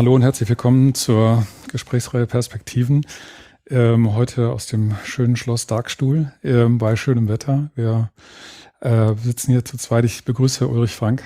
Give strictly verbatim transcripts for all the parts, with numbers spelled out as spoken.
hallo und herzlich willkommen zur Gesprächsreihe Perspektiven. Ähm, heute aus dem schönen Schloss Darkstuhl ähm, bei schönem Wetter. Wir äh, sitzen hier zu zweit. Ich begrüße Ulrich Frank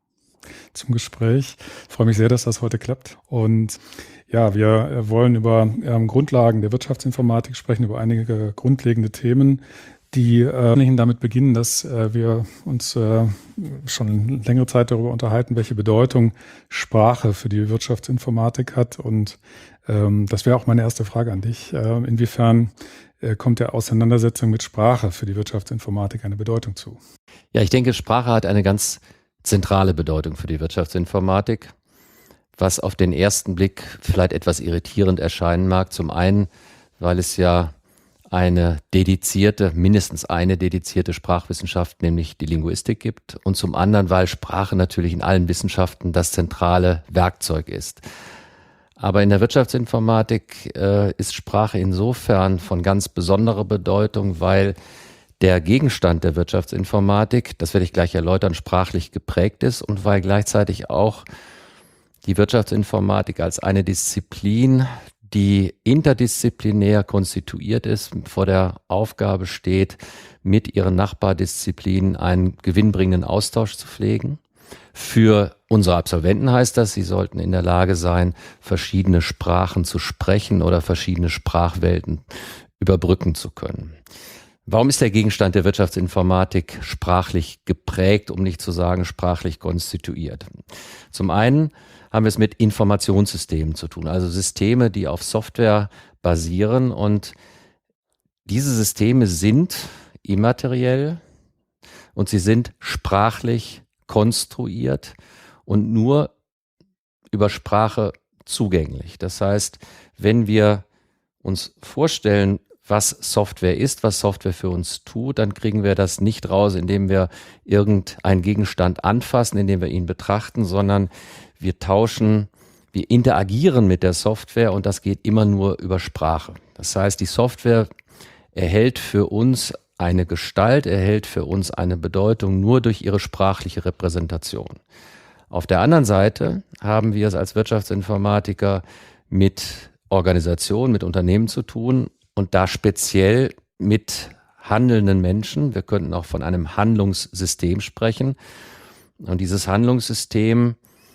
zum Gespräch. Ich freue mich sehr, dass das heute klappt. Und ja, wir äh, wollen über ähm, Grundlagen der Wirtschaftsinformatik sprechen, über einige grundlegende Themen, die äh, damit beginnen, dass äh, wir uns äh, schon längere Zeit darüber unterhalten, welche Bedeutung Sprache für die Wirtschaftsinformatik hat. Und ähm, das wäre auch meine erste Frage an dich. Äh, inwiefern äh, kommt der Auseinandersetzung mit Sprache für die Wirtschaftsinformatik eine Bedeutung zu? Ja, ich denke, Sprache hat eine ganz zentrale Bedeutung für die Wirtschaftsinformatik, was auf den ersten Blick vielleicht etwas irritierend erscheinen mag. Zum einen, weil es ja eine dedizierte, mindestens eine dedizierte Sprachwissenschaft, nämlich die Linguistik gibt, und zum anderen, weil Sprache natürlich in allen Wissenschaften das zentrale Werkzeug ist. Aber in der Wirtschaftsinformatik äh, ist Sprache insofern von ganz besonderer Bedeutung, weil der Gegenstand der Wirtschaftsinformatik, das werde ich gleich erläutern, sprachlich geprägt ist und weil gleichzeitig auch die Wirtschaftsinformatik als eine Disziplin, die interdisziplinär konstituiert ist, vor der Aufgabe steht, mit ihren Nachbardisziplinen einen gewinnbringenden Austausch zu pflegen. Für unsere Absolventen heißt das, sie sollten in der Lage sein, verschiedene Sprachen zu sprechen oder verschiedene Sprachwelten überbrücken zu können. Warum ist der Gegenstand der Wirtschaftsinformatik sprachlich geprägt, um nicht zu sagen sprachlich konstituiert? Zum einen haben wir es mit Informationssystemen zu tun, also Systeme, die auf Software basieren, und diese Systeme sind immateriell und sie sind sprachlich konstruiert und nur über Sprache zugänglich. Das heißt, wenn wir uns vorstellen, was Software ist, was Software für uns tut, dann kriegen wir das nicht raus, indem wir irgendeinen Gegenstand anfassen, indem wir ihn betrachten, sondern wir tauschen, wir interagieren mit der Software, und das geht immer nur über Sprache. Das heißt, die Software erhält für uns eine Gestalt, erhält für uns eine Bedeutung nur durch ihre sprachliche Repräsentation. Auf der anderen Seite haben wir es als Wirtschaftsinformatiker mit Organisationen, mit Unternehmen zu tun, und da speziell mit handelnden Menschen. Wir könnten auch von einem Handlungssystem sprechen. Und dieses Handlungssystem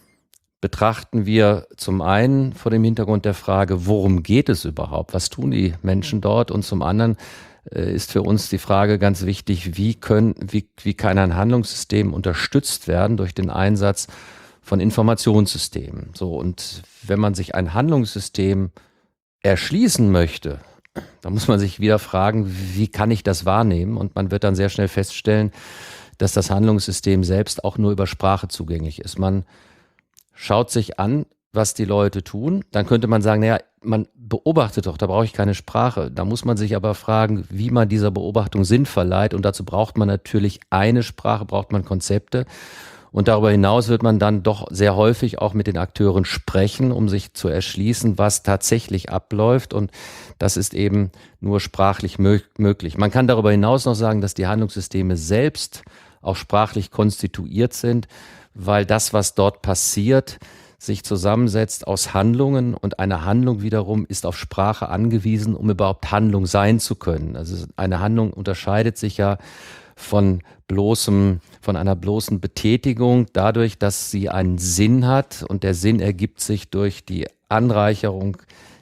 betrachten wir zum einen vor dem Hintergrund der Frage, worum geht es überhaupt? Was tun die Menschen dort? Und zum anderen äh, ist für uns die Frage ganz wichtig, wie können, wie, wie kann ein Handlungssystem unterstützt werden durch den Einsatz von Informationssystemen? So, und wenn man sich ein Handlungssystem erschließen möchte, da muss man sich wieder fragen, wie kann ich das wahrnehmen? Und man wird dann sehr schnell feststellen, dass das Handlungssystem selbst auch nur über Sprache zugänglich ist. Man schaut sich an, was die Leute tun. Dann könnte man sagen, naja, man beobachtet doch, da brauche ich keine Sprache. Da muss man sich aber fragen, wie man dieser Beobachtung Sinn verleiht. Und dazu braucht man natürlich eine Sprache, braucht man Konzepte. Und darüber hinaus wird man dann doch sehr häufig auch mit den Akteuren sprechen, um sich zu erschließen, was tatsächlich abläuft. Und das ist eben nur sprachlich mö- möglich. Man kann darüber hinaus noch sagen, dass die Handlungssysteme selbst auch sprachlich konstituiert sind, weil das, was dort passiert, sich zusammensetzt aus Handlungen, und eine Handlung wiederum ist auf Sprache angewiesen, um überhaupt Handlung sein zu können. Also eine Handlung unterscheidet sich ja von bloßem, von einer bloßen Betätigung dadurch, dass sie einen Sinn hat, und der Sinn ergibt sich durch die Anreicherung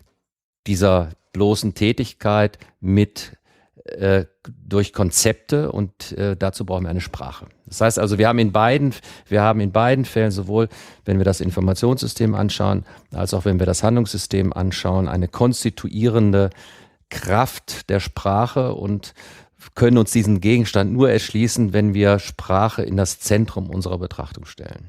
dieser bloßen Tätigkeit mit äh, durch Konzepte, und äh, dazu brauchen wir eine Sprache. Das heißt also, wir haben in beiden, wir haben in beiden Fällen, sowohl wenn wir das Informationssystem anschauen, als auch wenn wir das Handlungssystem anschauen, eine konstituierende Kraft der Sprache, und können uns diesen Gegenstand nur erschließen, wenn wir Sprache in das Zentrum unserer Betrachtung stellen.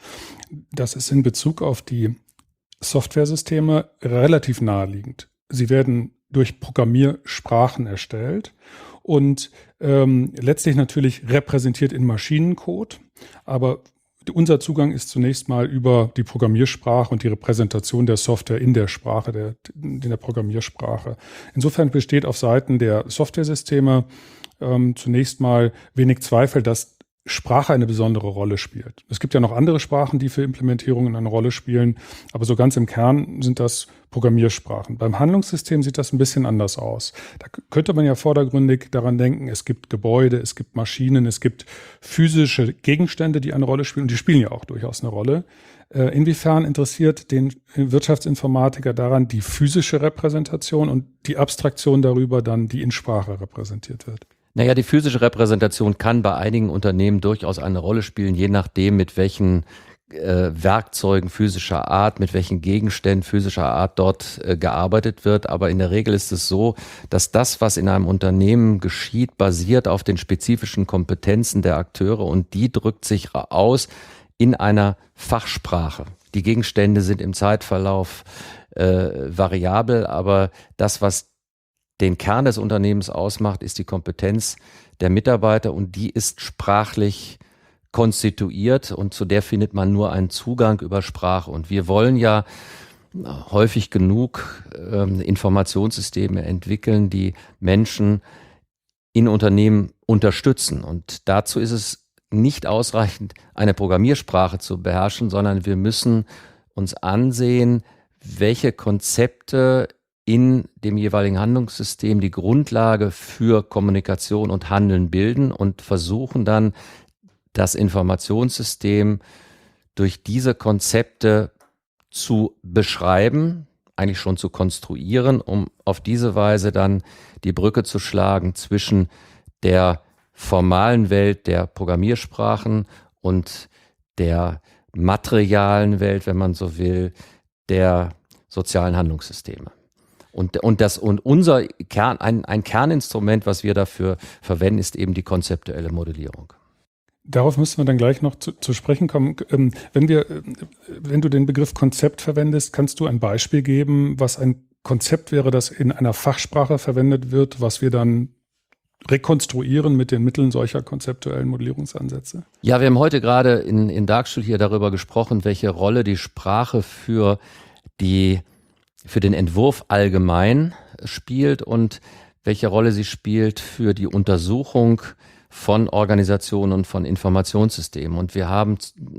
Das ist in Bezug auf die Softwaresysteme relativ naheliegend. Sie werden durch Programmiersprachen erstellt und ähm, letztlich natürlich repräsentiert in Maschinencode, aber unser Zugang ist zunächst mal über die Programmiersprache und die Repräsentation der Software in der Sprache, der, in der Programmiersprache. Insofern besteht auf Seiten der Softwaresysteme ähm, zunächst mal wenig Zweifel, dass Sprache eine besondere Rolle spielt. Es gibt ja noch andere Sprachen, die für Implementierungen eine Rolle spielen, aber so ganz im Kern sind das Programmiersprachen. Beim Handlungssystem sieht das ein bisschen anders aus. Da könnte man ja vordergründig daran denken, es gibt Gebäude, es gibt Maschinen, es gibt physische Gegenstände, die eine Rolle spielen, und die spielen ja auch durchaus eine Rolle. Inwiefern interessiert den Wirtschaftsinformatiker daran die physische Repräsentation und die Abstraktion darüber dann, die in Sprache repräsentiert wird? Naja, die physische Repräsentation kann bei einigen Unternehmen durchaus eine Rolle spielen, je nachdem, mit welchen äh, Werkzeugen physischer Art, mit welchen Gegenständen physischer Art dort äh, gearbeitet wird. Aber in der Regel ist es so, dass das, was in einem Unternehmen geschieht, basiert auf den spezifischen Kompetenzen der Akteure, und die drückt sich aus in einer Fachsprache. Die Gegenstände sind im Zeitverlauf äh, variabel, aber das, was den Kern des Unternehmens ausmacht, ist die Kompetenz der Mitarbeiter, und die ist sprachlich konstituiert, und zu der findet man nur einen Zugang über Sprache. Und wir wollen ja häufig genug äh, Informationssysteme entwickeln, die Menschen in Unternehmen unterstützen. Und dazu ist es nicht ausreichend, eine Programmiersprache zu beherrschen, sondern wir müssen uns ansehen, welche Konzepte in dem jeweiligen Handlungssystem die Grundlage für Kommunikation und Handeln bilden, und versuchen dann, das Informationssystem durch diese Konzepte zu beschreiben, eigentlich schon zu konstruieren, um auf diese Weise dann die Brücke zu schlagen zwischen der formalen Welt der Programmiersprachen und der materialen Welt, wenn man so will, der sozialen Handlungssysteme. Und, und, das, und unser Kern, ein, ein Kerninstrument, was wir dafür verwenden, ist eben die konzeptuelle Modellierung. Darauf müssen wir dann gleich noch zu, zu sprechen kommen. Wenn wir, wenn du den Begriff Konzept verwendest, kannst du ein Beispiel geben, was ein Konzept wäre, das in einer Fachsprache verwendet wird, was wir dann rekonstruieren mit den Mitteln solcher konzeptuellen Modellierungsansätze? Ja, wir haben heute gerade in, in Darkstuhl hier darüber gesprochen, welche Rolle die Sprache für die, für den Entwurf allgemein spielt und welche Rolle sie spielt für die Untersuchung von Organisationen und von Informationssystemen. Und wir haben,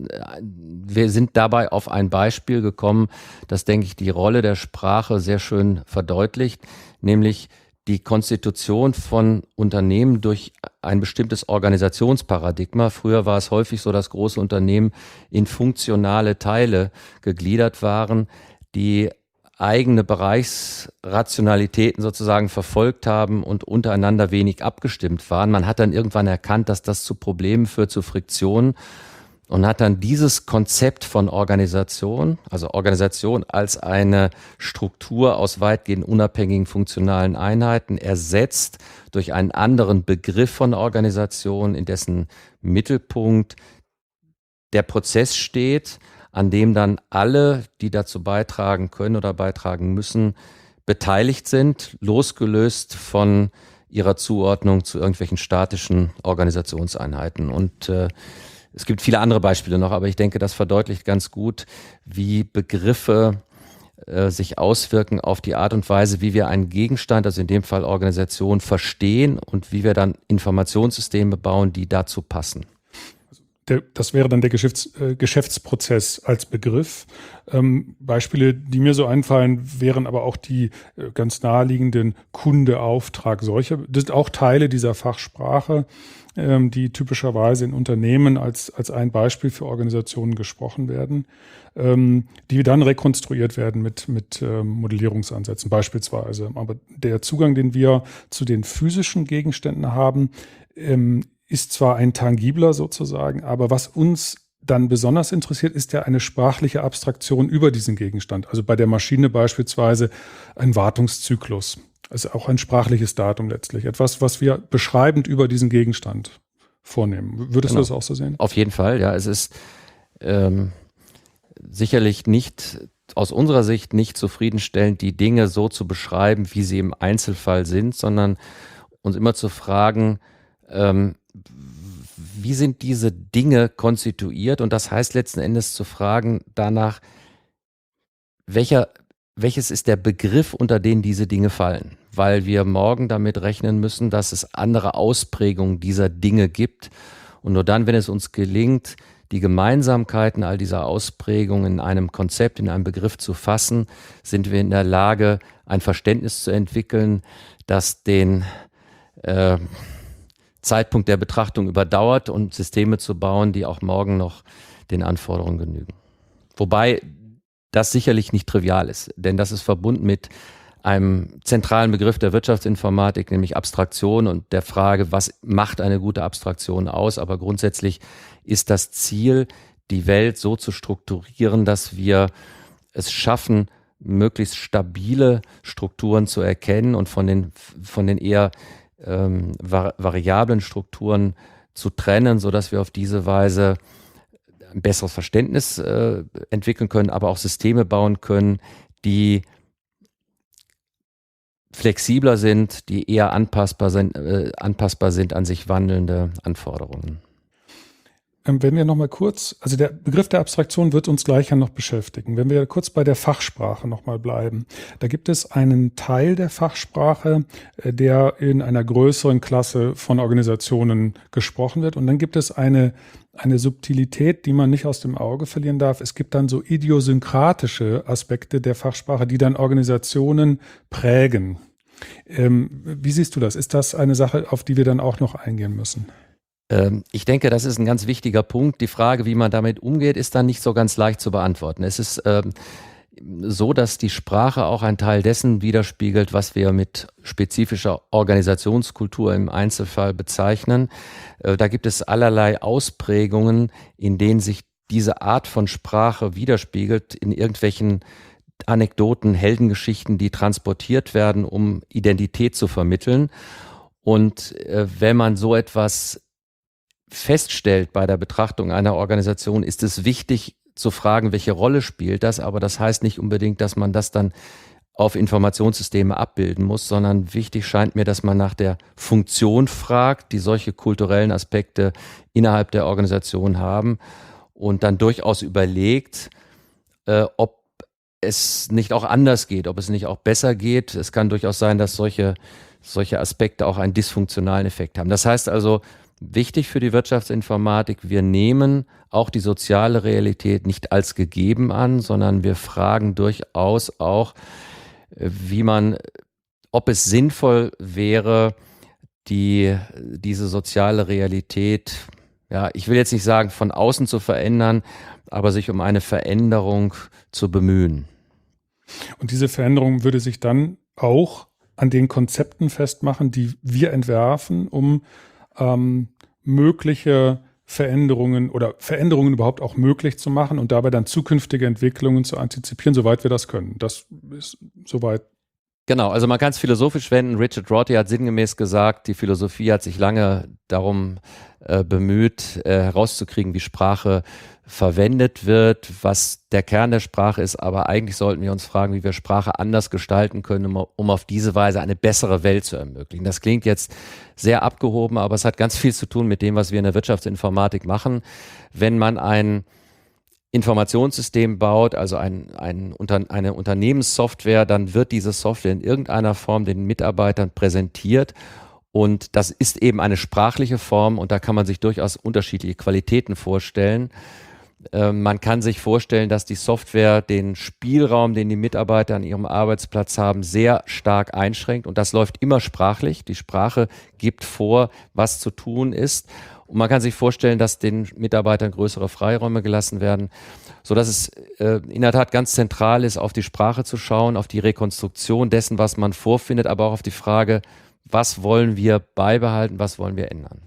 wir sind dabei auf ein Beispiel gekommen, das, denke ich, die Rolle der Sprache sehr schön verdeutlicht, nämlich die Konstitution von Unternehmen durch ein bestimmtes Organisationsparadigma. Früher war es häufig so, dass große Unternehmen in funktionale Teile gegliedert waren, die eigene Bereichsrationalitäten sozusagen verfolgt haben und untereinander wenig abgestimmt waren. Man hat dann irgendwann erkannt, dass das zu Problemen führt, zu Friktionen, und hat dann dieses Konzept von Organisation, also Organisation als eine Struktur aus weitgehend unabhängigen funktionalen Einheiten, ersetzt durch einen anderen Begriff von Organisation, in dessen Mittelpunkt der Prozess steht, an dem dann alle, die dazu beitragen können oder beitragen müssen, beteiligt sind, losgelöst von ihrer Zuordnung zu irgendwelchen statischen Organisationseinheiten. Und äh, es gibt viele andere Beispiele noch, aber ich denke, das verdeutlicht ganz gut, wie Begriffe äh, sich auswirken auf die Art und Weise, wie wir einen Gegenstand, also in dem Fall Organisation, verstehen und wie wir dann Informationssysteme bauen, die dazu passen. Der, das wäre dann der Geschäfts-, äh, Geschäftsprozess als Begriff. Ähm, Beispiele, die mir so einfallen, wären aber auch die äh, ganz naheliegenden Kunde, Auftrag, solche. Das sind auch Teile dieser Fachsprache, ähm, die typischerweise in Unternehmen als, als ein Beispiel für Organisationen gesprochen werden, ähm, die dann rekonstruiert werden mit, mit ähm, Modellierungsansätzen beispielsweise. Aber der Zugang, den wir zu den physischen Gegenständen haben, ähm, ist zwar ein tangibler sozusagen, aber was uns dann besonders interessiert, ist ja eine sprachliche Abstraktion über diesen Gegenstand. Also bei der Maschine beispielsweise ein Wartungszyklus. Also auch ein sprachliches Datum letztlich. Etwas, was wir beschreibend über diesen Gegenstand vornehmen. Würdest genau. du das auch so sehen? Auf jeden Fall, ja. Es ist ähm, sicherlich nicht, aus unserer Sicht nicht zufriedenstellend, die Dinge so zu beschreiben, wie sie im Einzelfall sind, sondern uns immer zu fragen, ähm, wie sind diese Dinge konstituiert? Und das heißt letzten Endes zu fragen danach, welcher, welches ist der Begriff, unter den diese Dinge fallen? Weil wir morgen damit rechnen müssen, dass es andere Ausprägungen dieser Dinge gibt. Und nur dann, wenn es uns gelingt, die Gemeinsamkeiten all dieser Ausprägungen in einem Konzept, in einem Begriff zu fassen, sind wir in der Lage, ein Verständnis zu entwickeln, das den äh, Zeitpunkt der Betrachtung überdauert und Systeme zu bauen, die auch morgen noch den Anforderungen genügen. Wobei das sicherlich nicht trivial ist, denn das ist verbunden mit einem zentralen Begriff der Wirtschaftsinformatik, nämlich Abstraktion und der Frage, was macht eine gute Abstraktion aus? Aber grundsätzlich ist das Ziel, die Welt so zu strukturieren, dass wir es schaffen, möglichst stabile Strukturen zu erkennen und von den, von den eher ähm, vari- variablen Strukturen zu trennen, sodass wir auf diese Weise ein besseres Verständnis äh, entwickeln können, aber auch Systeme bauen können, die flexibler sind, die eher anpassbar sind, äh, anpassbar sind an sich wandelnde Anforderungen. Ähm, Wenn wir nochmal kurz, also der Begriff der Abstraktion wird uns gleich ja noch beschäftigen. Wenn wir kurz bei der Fachsprache nochmal bleiben, da gibt es einen Teil der Fachsprache, äh, der in einer größeren Klasse von Organisationen gesprochen wird. Und dann gibt es eine, eine Subtilität, die man nicht aus dem Auge verlieren darf. Es gibt dann so idiosynkratische Aspekte der Fachsprache, die dann Organisationen prägen. Ähm, wie siehst du das? Ist das eine Sache, auf die wir dann auch noch eingehen müssen? Ich denke, das ist ein ganz wichtiger Punkt. Die Frage, wie man damit umgeht, ist dann nicht so ganz leicht zu beantworten. Es ist ähm, so, dass die Sprache auch ein Teil dessen widerspiegelt, was wir mit spezifischer Organisationskultur im Einzelfall bezeichnen. Äh, da gibt es allerlei Ausprägungen, in denen sich diese Art von Sprache widerspiegelt in irgendwelchen Anekdoten, Heldengeschichten, die transportiert werden, um Identität zu vermitteln. Und äh, wenn man so etwas feststellt bei der Betrachtung einer Organisation, ist es wichtig zu fragen, welche Rolle spielt das, aber das heißt nicht unbedingt, dass man das dann auf Informationssysteme abbilden muss, sondern wichtig scheint mir, dass man nach der Funktion fragt, die solche kulturellen Aspekte innerhalb der Organisation haben und dann durchaus überlegt, äh, ob es nicht auch anders geht, ob es nicht auch besser geht. Es kann durchaus sein, dass solche, solche Aspekte auch einen dysfunktionalen Effekt haben. Das heißt also, wichtig für die Wirtschaftsinformatik, wir nehmen auch die soziale Realität nicht als gegeben an, sondern wir fragen durchaus auch, wie man, ob es sinnvoll wäre, die, diese soziale Realität, ja, ich will jetzt nicht sagen, von außen zu verändern, aber sich um eine Veränderung zu bemühen. Und diese Veränderung würde sich dann auch an den Konzepten festmachen, die wir entwerfen, um ähm, mögliche Veränderungen oder Veränderungen überhaupt auch möglich zu machen und dabei dann zukünftige Entwicklungen zu antizipieren, soweit wir das können. Das ist soweit. Genau, also man kann es philosophisch wenden. Richard Rorty hat sinngemäß gesagt, die Philosophie hat sich lange darum äh, bemüht, äh, herauszukriegen, wie Sprache verwendet wird, was der Kern der Sprache ist, aber eigentlich sollten wir uns fragen, wie wir Sprache anders gestalten können, um, um auf diese Weise eine bessere Welt zu ermöglichen. Das klingt jetzt sehr abgehoben, aber es hat ganz viel zu tun mit dem, was wir in der Wirtschaftsinformatik machen. Wenn man ein Informationssystem baut, also ein, ein, eine Unternehmenssoftware, dann wird diese Software in irgendeiner Form den Mitarbeitern präsentiert. Und das ist eben eine sprachliche Form und da kann man sich durchaus unterschiedliche Qualitäten vorstellen. Äh, man kann sich vorstellen, dass die Software den Spielraum, den die Mitarbeiter an ihrem Arbeitsplatz haben, sehr stark einschränkt und das läuft immer sprachlich. Die Sprache gibt vor, was zu tun ist. Und man kann sich vorstellen, dass den Mitarbeitern größere Freiräume gelassen werden, sodass es äh, in der Tat ganz zentral ist, auf die Sprache zu schauen, auf die Rekonstruktion dessen, was man vorfindet, aber auch auf die Frage, was wollen wir beibehalten, was wollen wir ändern.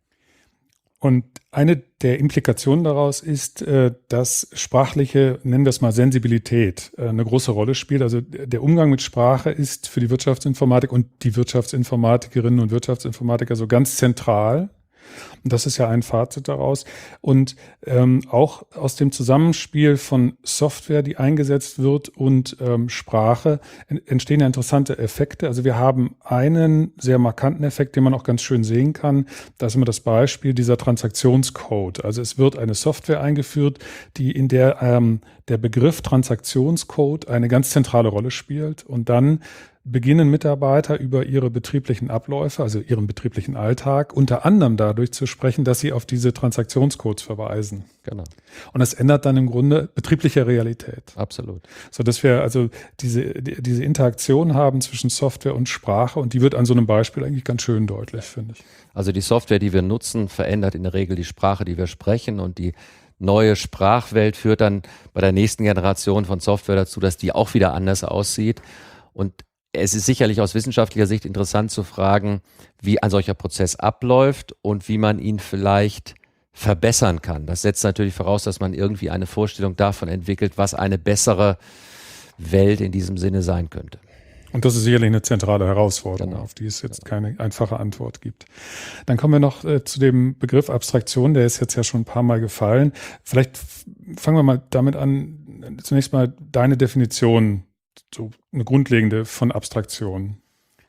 Und eine der Implikationen daraus ist, äh, dass sprachliche, nennen wir es mal Sensibilität, äh, eine große Rolle spielt. Also der Umgang mit Sprache ist für die Wirtschaftsinformatik und die Wirtschaftsinformatikerinnen und Wirtschaftsinformatiker so ganz zentral. Und das ist ja ein Fazit daraus. Und ähm, auch aus dem Zusammenspiel von Software, die eingesetzt wird, und ähm, Sprache entstehen ja interessante Effekte. Also wir haben einen sehr markanten Effekt, den man auch ganz schön sehen kann. Da ist immer das Beispiel dieser Transaktionscode. Also es wird eine Software eingeführt, die in der ähm, der Begriff Transaktionscode eine ganz zentrale Rolle spielt. Und dann beginnen Mitarbeiter über ihre betrieblichen Abläufe, also ihren betrieblichen Alltag, unter anderem dadurch zu sprechen, dass sie auf diese Transaktionscodes verweisen. Genau. Und das ändert dann im Grunde betriebliche Realität. Absolut. So dass wir also diese, die, diese Interaktion haben zwischen Software und Sprache, und die wird an so einem Beispiel eigentlich ganz schön deutlich, finde ich. Also die Software, die wir nutzen, verändert in der Regel die Sprache, die wir sprechen, und die neue Sprachwelt führt dann bei der nächsten Generation von Software dazu, dass die auch wieder anders aussieht. Und es ist sicherlich aus wissenschaftlicher Sicht interessant zu fragen, wie ein solcher Prozess abläuft und wie man ihn vielleicht verbessern kann. Das setzt natürlich voraus, dass man irgendwie eine Vorstellung davon entwickelt, was eine bessere Welt in diesem Sinne sein könnte. Und das ist sicherlich eine zentrale Herausforderung, Genau. auf die es jetzt keine einfache Antwort gibt. Dann kommen wir noch äh, zu dem Begriff Abstraktion, der ist jetzt ja schon ein paar Mal gefallen. Vielleicht f- fangen wir mal damit an, zunächst mal deine Definition, so eine grundlegende von Abstraktion.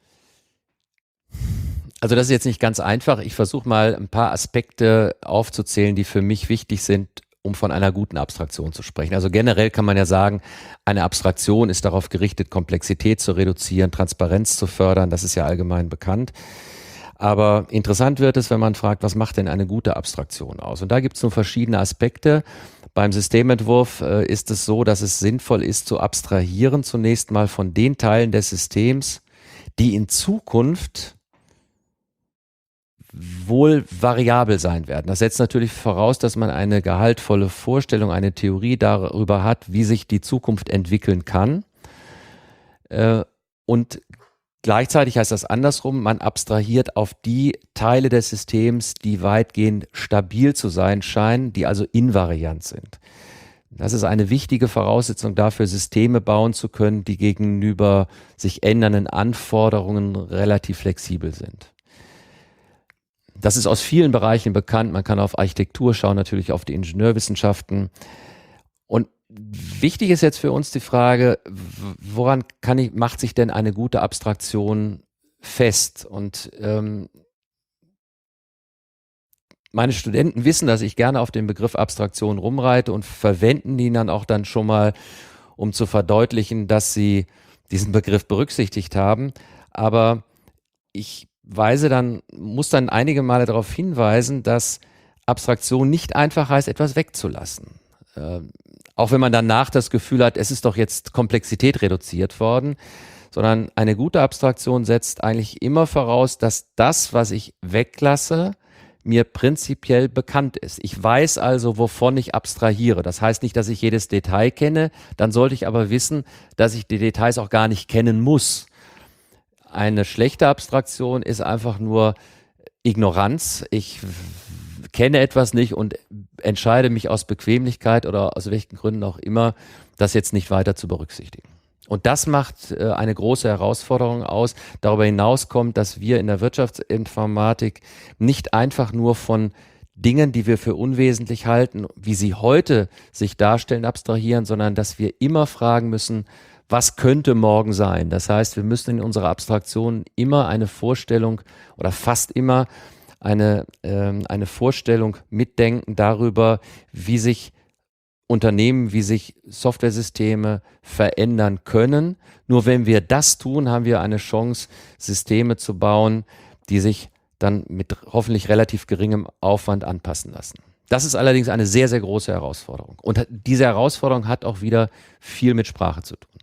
Also das ist jetzt nicht ganz einfach. Ich versuche mal ein paar Aspekte aufzuzählen, die für mich wichtig sind, um von einer guten Abstraktion zu sprechen. Also generell kann man ja sagen, eine Abstraktion ist darauf gerichtet, Komplexität zu reduzieren, Transparenz zu fördern. Das ist ja allgemein bekannt. Aber interessant wird es, wenn man fragt, was macht denn eine gute Abstraktion aus? Und da gibt es nun verschiedene Aspekte. Beim Systementwurf äh, ist es so, dass es sinnvoll ist, zu abstrahieren zunächst mal von den Teilen des Systems, die in Zukunft wohl variabel sein werden. Das setzt natürlich voraus, dass man eine gehaltvolle Vorstellung, eine Theorie darüber hat, wie sich die Zukunft entwickeln kann. Äh, und gleichzeitig heißt das andersrum, man abstrahiert auf die Teile des Systems, die weitgehend stabil zu sein scheinen, die also invariant sind. Das ist eine wichtige Voraussetzung dafür, Systeme bauen zu können, die gegenüber sich ändernden Anforderungen relativ flexibel sind. Das ist aus vielen Bereichen bekannt. Man kann auf Architektur schauen, natürlich auf die Ingenieurwissenschaften. Und wichtig ist jetzt für uns die Frage, woran kann ich, macht sich denn eine gute Abstraktion fest? Und ähm, meine Studenten wissen, dass ich gerne auf den Begriff Abstraktion rumreite und verwenden ihn dann auch dann schon mal, um zu verdeutlichen, dass sie diesen Begriff berücksichtigt haben. Aber ich weise dann, muss dann einige Male darauf hinweisen, dass Abstraktion nicht einfach heißt, etwas wegzulassen. Ähm, auch wenn man danach das Gefühl hat, es ist doch jetzt Komplexität reduziert worden, sondern eine gute Abstraktion setzt eigentlich immer voraus, dass das, was ich weglasse, mir prinzipiell bekannt ist. Ich weiß also, wovon ich abstrahiere. Das heißt nicht, dass ich jedes Detail kenne, dann sollte ich aber wissen, dass ich die Details auch gar nicht kennen muss. Eine schlechte Abstraktion ist einfach nur Ignoranz. Ich kenne etwas nicht und entscheide mich aus Bequemlichkeit oder aus welchen Gründen auch immer, das jetzt nicht weiter zu berücksichtigen. Und das macht äh, eine große Herausforderung aus. Darüber hinaus kommt, dass wir in der Wirtschaftsinformatik nicht einfach nur von Dingen, die wir für unwesentlich halten, wie sie heute sich darstellen, abstrahieren, sondern dass wir immer fragen müssen, was könnte morgen sein? Das heißt, wir müssen in unserer Abstraktion immer eine Vorstellung oder fast immer eine, ähm, eine Vorstellung mitdenken darüber, wie sich Unternehmen, wie sich Softwaresysteme verändern können. Nur wenn wir das tun, haben wir eine Chance, Systeme zu bauen, die sich dann mit hoffentlich relativ geringem Aufwand anpassen lassen. Das ist allerdings eine sehr, sehr große Herausforderung. Und diese Herausforderung hat auch wieder viel mit Sprache zu tun.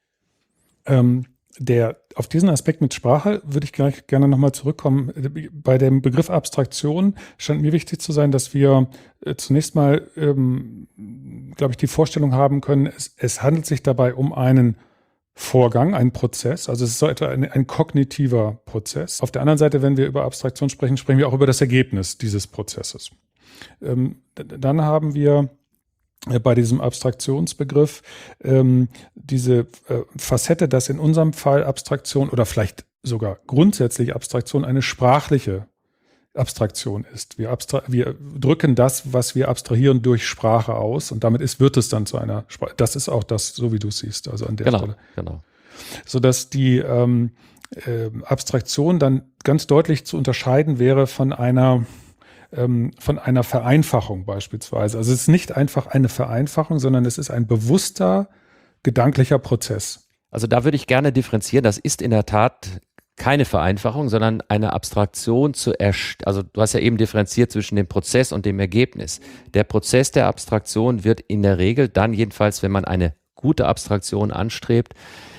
Ähm, der, auf diesen Aspekt mit Sprache würde ich gleich gerne nochmal zurückkommen. Bei dem Begriff Abstraktion scheint mir wichtig zu sein, dass wir äh, zunächst mal, ähm, glaube ich, die Vorstellung haben können, es, es handelt sich dabei um einen Vorgang, einen Prozess. Also es ist so etwa ein, ein kognitiver Prozess. Auf der anderen Seite, wenn wir über Abstraktion sprechen, sprechen wir auch über das Ergebnis dieses Prozesses. Ähm, dann haben wir bei diesem Abstraktionsbegriff ähm, diese äh, Facette, dass in unserem Fall Abstraktion oder vielleicht sogar grundsätzlich Abstraktion eine sprachliche Abstraktion ist. Wir, abstra- wir drücken das, was wir abstrahieren, durch Sprache aus und damit ist, wird es dann zu einer Sprache. Das ist auch das, so wie du es siehst, also an der Genau, Stelle. genau. Sodass die ähm, äh, Abstraktion dann ganz deutlich zu unterscheiden wäre von einer von einer Vereinfachung beispielsweise. Also es ist nicht einfach eine Vereinfachung, sondern es ist ein bewusster gedanklicher Prozess. Also da würde ich gerne differenzieren. Das ist in der Tat keine Vereinfachung, sondern eine Abstraktion zu erst, also du hast ja eben differenziert zwischen dem Prozess und dem Ergebnis. Der Prozess der Abstraktion wird in der Regel dann jedenfalls, wenn man eine gute Abstraktion anstrebt,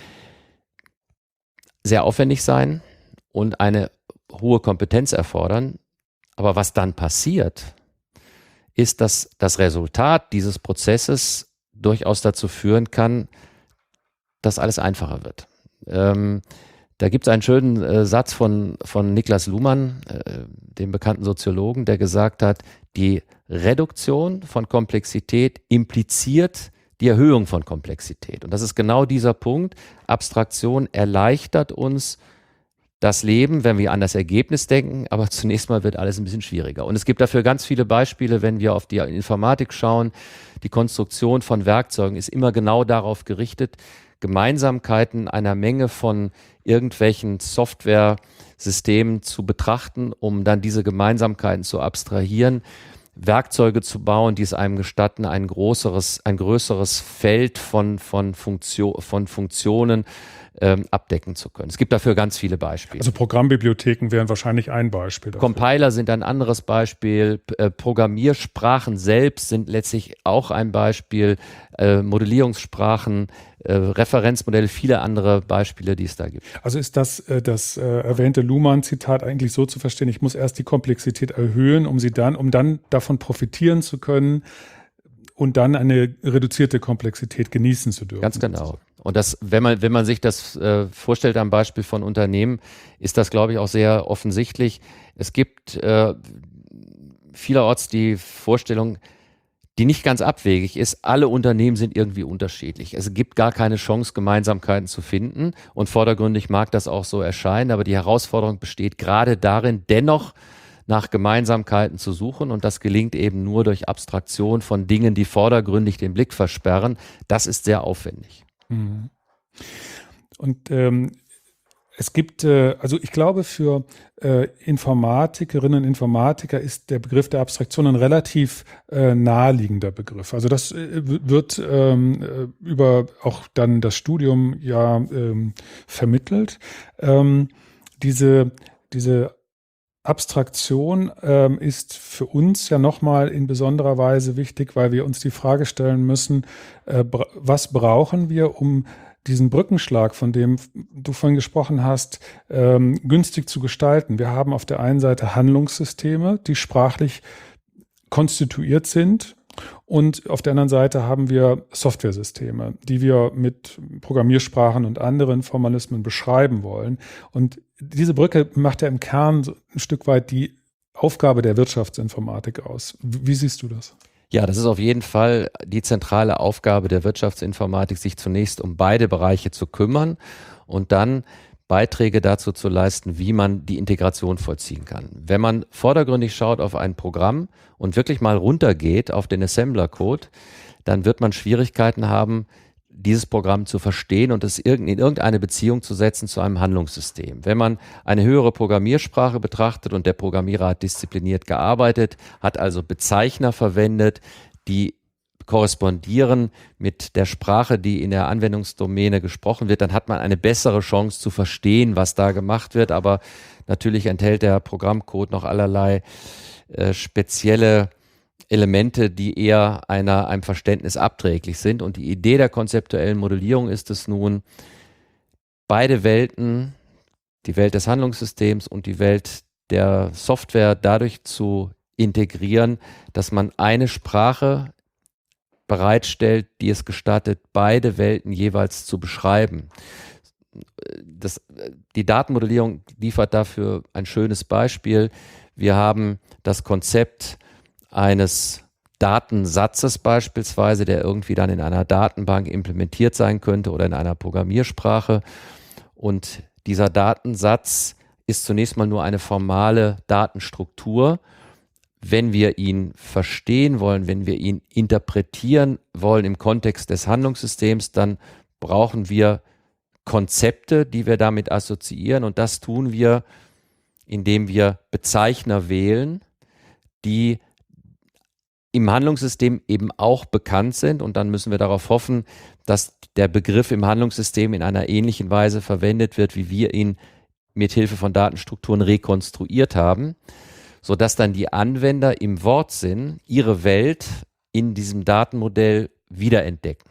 sehr aufwendig sein und eine hohe Kompetenz erfordern. Aber was dann passiert, ist, dass das Resultat dieses Prozesses durchaus dazu führen kann, dass alles einfacher wird. Ähm, Da gibt es einen schönen äh, Satz von, von Niklas Luhmann, äh, dem bekannten Soziologen, der gesagt hat, die Reduktion von Komplexität impliziert die Erhöhung von Komplexität. Und das ist genau dieser Punkt. Abstraktion erleichtert uns das Leben, wenn wir an das Ergebnis denken, aber zunächst mal wird alles ein bisschen schwieriger. Und es gibt dafür ganz viele Beispiele, wenn wir auf die Informatik schauen. Die Konstruktion von Werkzeugen ist immer genau darauf gerichtet, Gemeinsamkeiten einer Menge von irgendwelchen Software-Systemen zu betrachten, um dann diese Gemeinsamkeiten zu abstrahieren, Werkzeuge zu bauen, die es einem gestatten, ein größeres, ein größeres Feld von, von, Funktion, von Funktionen ähm, abdecken zu können. Es gibt dafür ganz viele Beispiele. Also Programmbibliotheken wären wahrscheinlich ein Beispiel dafür. Compiler sind ein anderes Beispiel. Äh, Programmiersprachen selbst sind letztlich auch ein Beispiel. Äh, Modellierungssprachen, äh, Referenzmodelle, viele andere Beispiele, die es da gibt. Also ist das äh, das äh, erwähnte Luhmann-Zitat eigentlich so zu verstehen, ich muss erst die Komplexität erhöhen, um sie dann, um dann davon profitieren zu können und dann eine reduzierte Komplexität genießen zu dürfen. Ganz genau. Und das, wenn man, wenn man sich das äh, vorstellt am Beispiel von Unternehmen, ist das, glaube ich, auch sehr offensichtlich. Es gibt äh, vielerorts die Vorstellung, die nicht ganz abwegig ist, alle Unternehmen sind irgendwie unterschiedlich. Es gibt gar keine Chance, Gemeinsamkeiten zu finden. Und vordergründig mag das auch so erscheinen, aber die Herausforderung besteht gerade darin, dennoch nach Gemeinsamkeiten zu suchen. Und das gelingt eben nur durch Abstraktion von Dingen, die vordergründig den Blick versperren. Das ist sehr aufwendig. Mhm. Und ähm, es gibt, äh, also ich glaube, für äh, Informatikerinnen und Informatiker ist der Begriff der Abstraktion ein relativ äh, naheliegender Begriff. Also das äh, wird ähm, über auch dann das Studium ja ähm, vermittelt. Ähm, diese, diese Abstraktion ähm, ist für uns ja nochmal in besonderer Weise wichtig, weil wir uns die Frage stellen müssen, äh, was brauchen wir, um diesen Brückenschlag, von dem du vorhin gesprochen hast, ähm, günstig zu gestalten. Wir haben auf der einen Seite Handlungssysteme, die sprachlich konstituiert sind, und auf der anderen Seite haben wir Softwaresysteme, die wir mit Programmiersprachen und anderen Formalismen beschreiben wollen. Und diese Brücke macht ja im Kern so ein Stück weit die Aufgabe der Wirtschaftsinformatik aus. Wie siehst du das? Ja, das ist auf jeden Fall die zentrale Aufgabe der Wirtschaftsinformatik, sich zunächst um beide Bereiche zu kümmern und dann Beiträge dazu zu leisten, wie man die Integration vollziehen kann. Wenn man vordergründig schaut auf ein Programm und wirklich mal runtergeht auf den Assembler-Code, dann wird man Schwierigkeiten haben, dieses Programm zu verstehen und es in irgendeine Beziehung zu setzen zu einem Handlungssystem. Wenn man eine höhere Programmiersprache betrachtet und der Programmierer hat diszipliniert gearbeitet, hat also Bezeichner verwendet, die korrespondieren mit der Sprache, die in der Anwendungsdomäne gesprochen wird, dann hat man eine bessere Chance zu verstehen, was da gemacht wird. Aber natürlich enthält der Programmcode noch allerlei äh, spezielle Elemente, die eher einer, einem Verständnis abträglich sind. Und die Idee der konzeptuellen Modellierung ist es nun, beide Welten, die Welt des Handlungssystems und die Welt der Software dadurch zu integrieren, dass man eine Sprache bereitstellt, die es gestattet, beide Welten jeweils zu beschreiben. Das, die Datenmodellierung liefert dafür ein schönes Beispiel. Wir haben das Konzept eines Datensatzes beispielsweise, der irgendwie dann in einer Datenbank implementiert sein könnte oder in einer Programmiersprache. Und dieser Datensatz ist zunächst mal nur eine formale Datenstruktur. Wenn wir ihn verstehen wollen, wenn wir ihn interpretieren wollen im Kontext des Handlungssystems, dann brauchen wir Konzepte, die wir damit assoziieren. Und das tun wir, indem wir Bezeichner wählen, die im Handlungssystem eben auch bekannt sind. Und dann müssen wir darauf hoffen, dass der Begriff im Handlungssystem in einer ähnlichen Weise verwendet wird, wie wir ihn mit Hilfe von Datenstrukturen rekonstruiert haben, sodass dann die Anwender im Wortsinn ihre Welt in diesem Datenmodell wiederentdecken,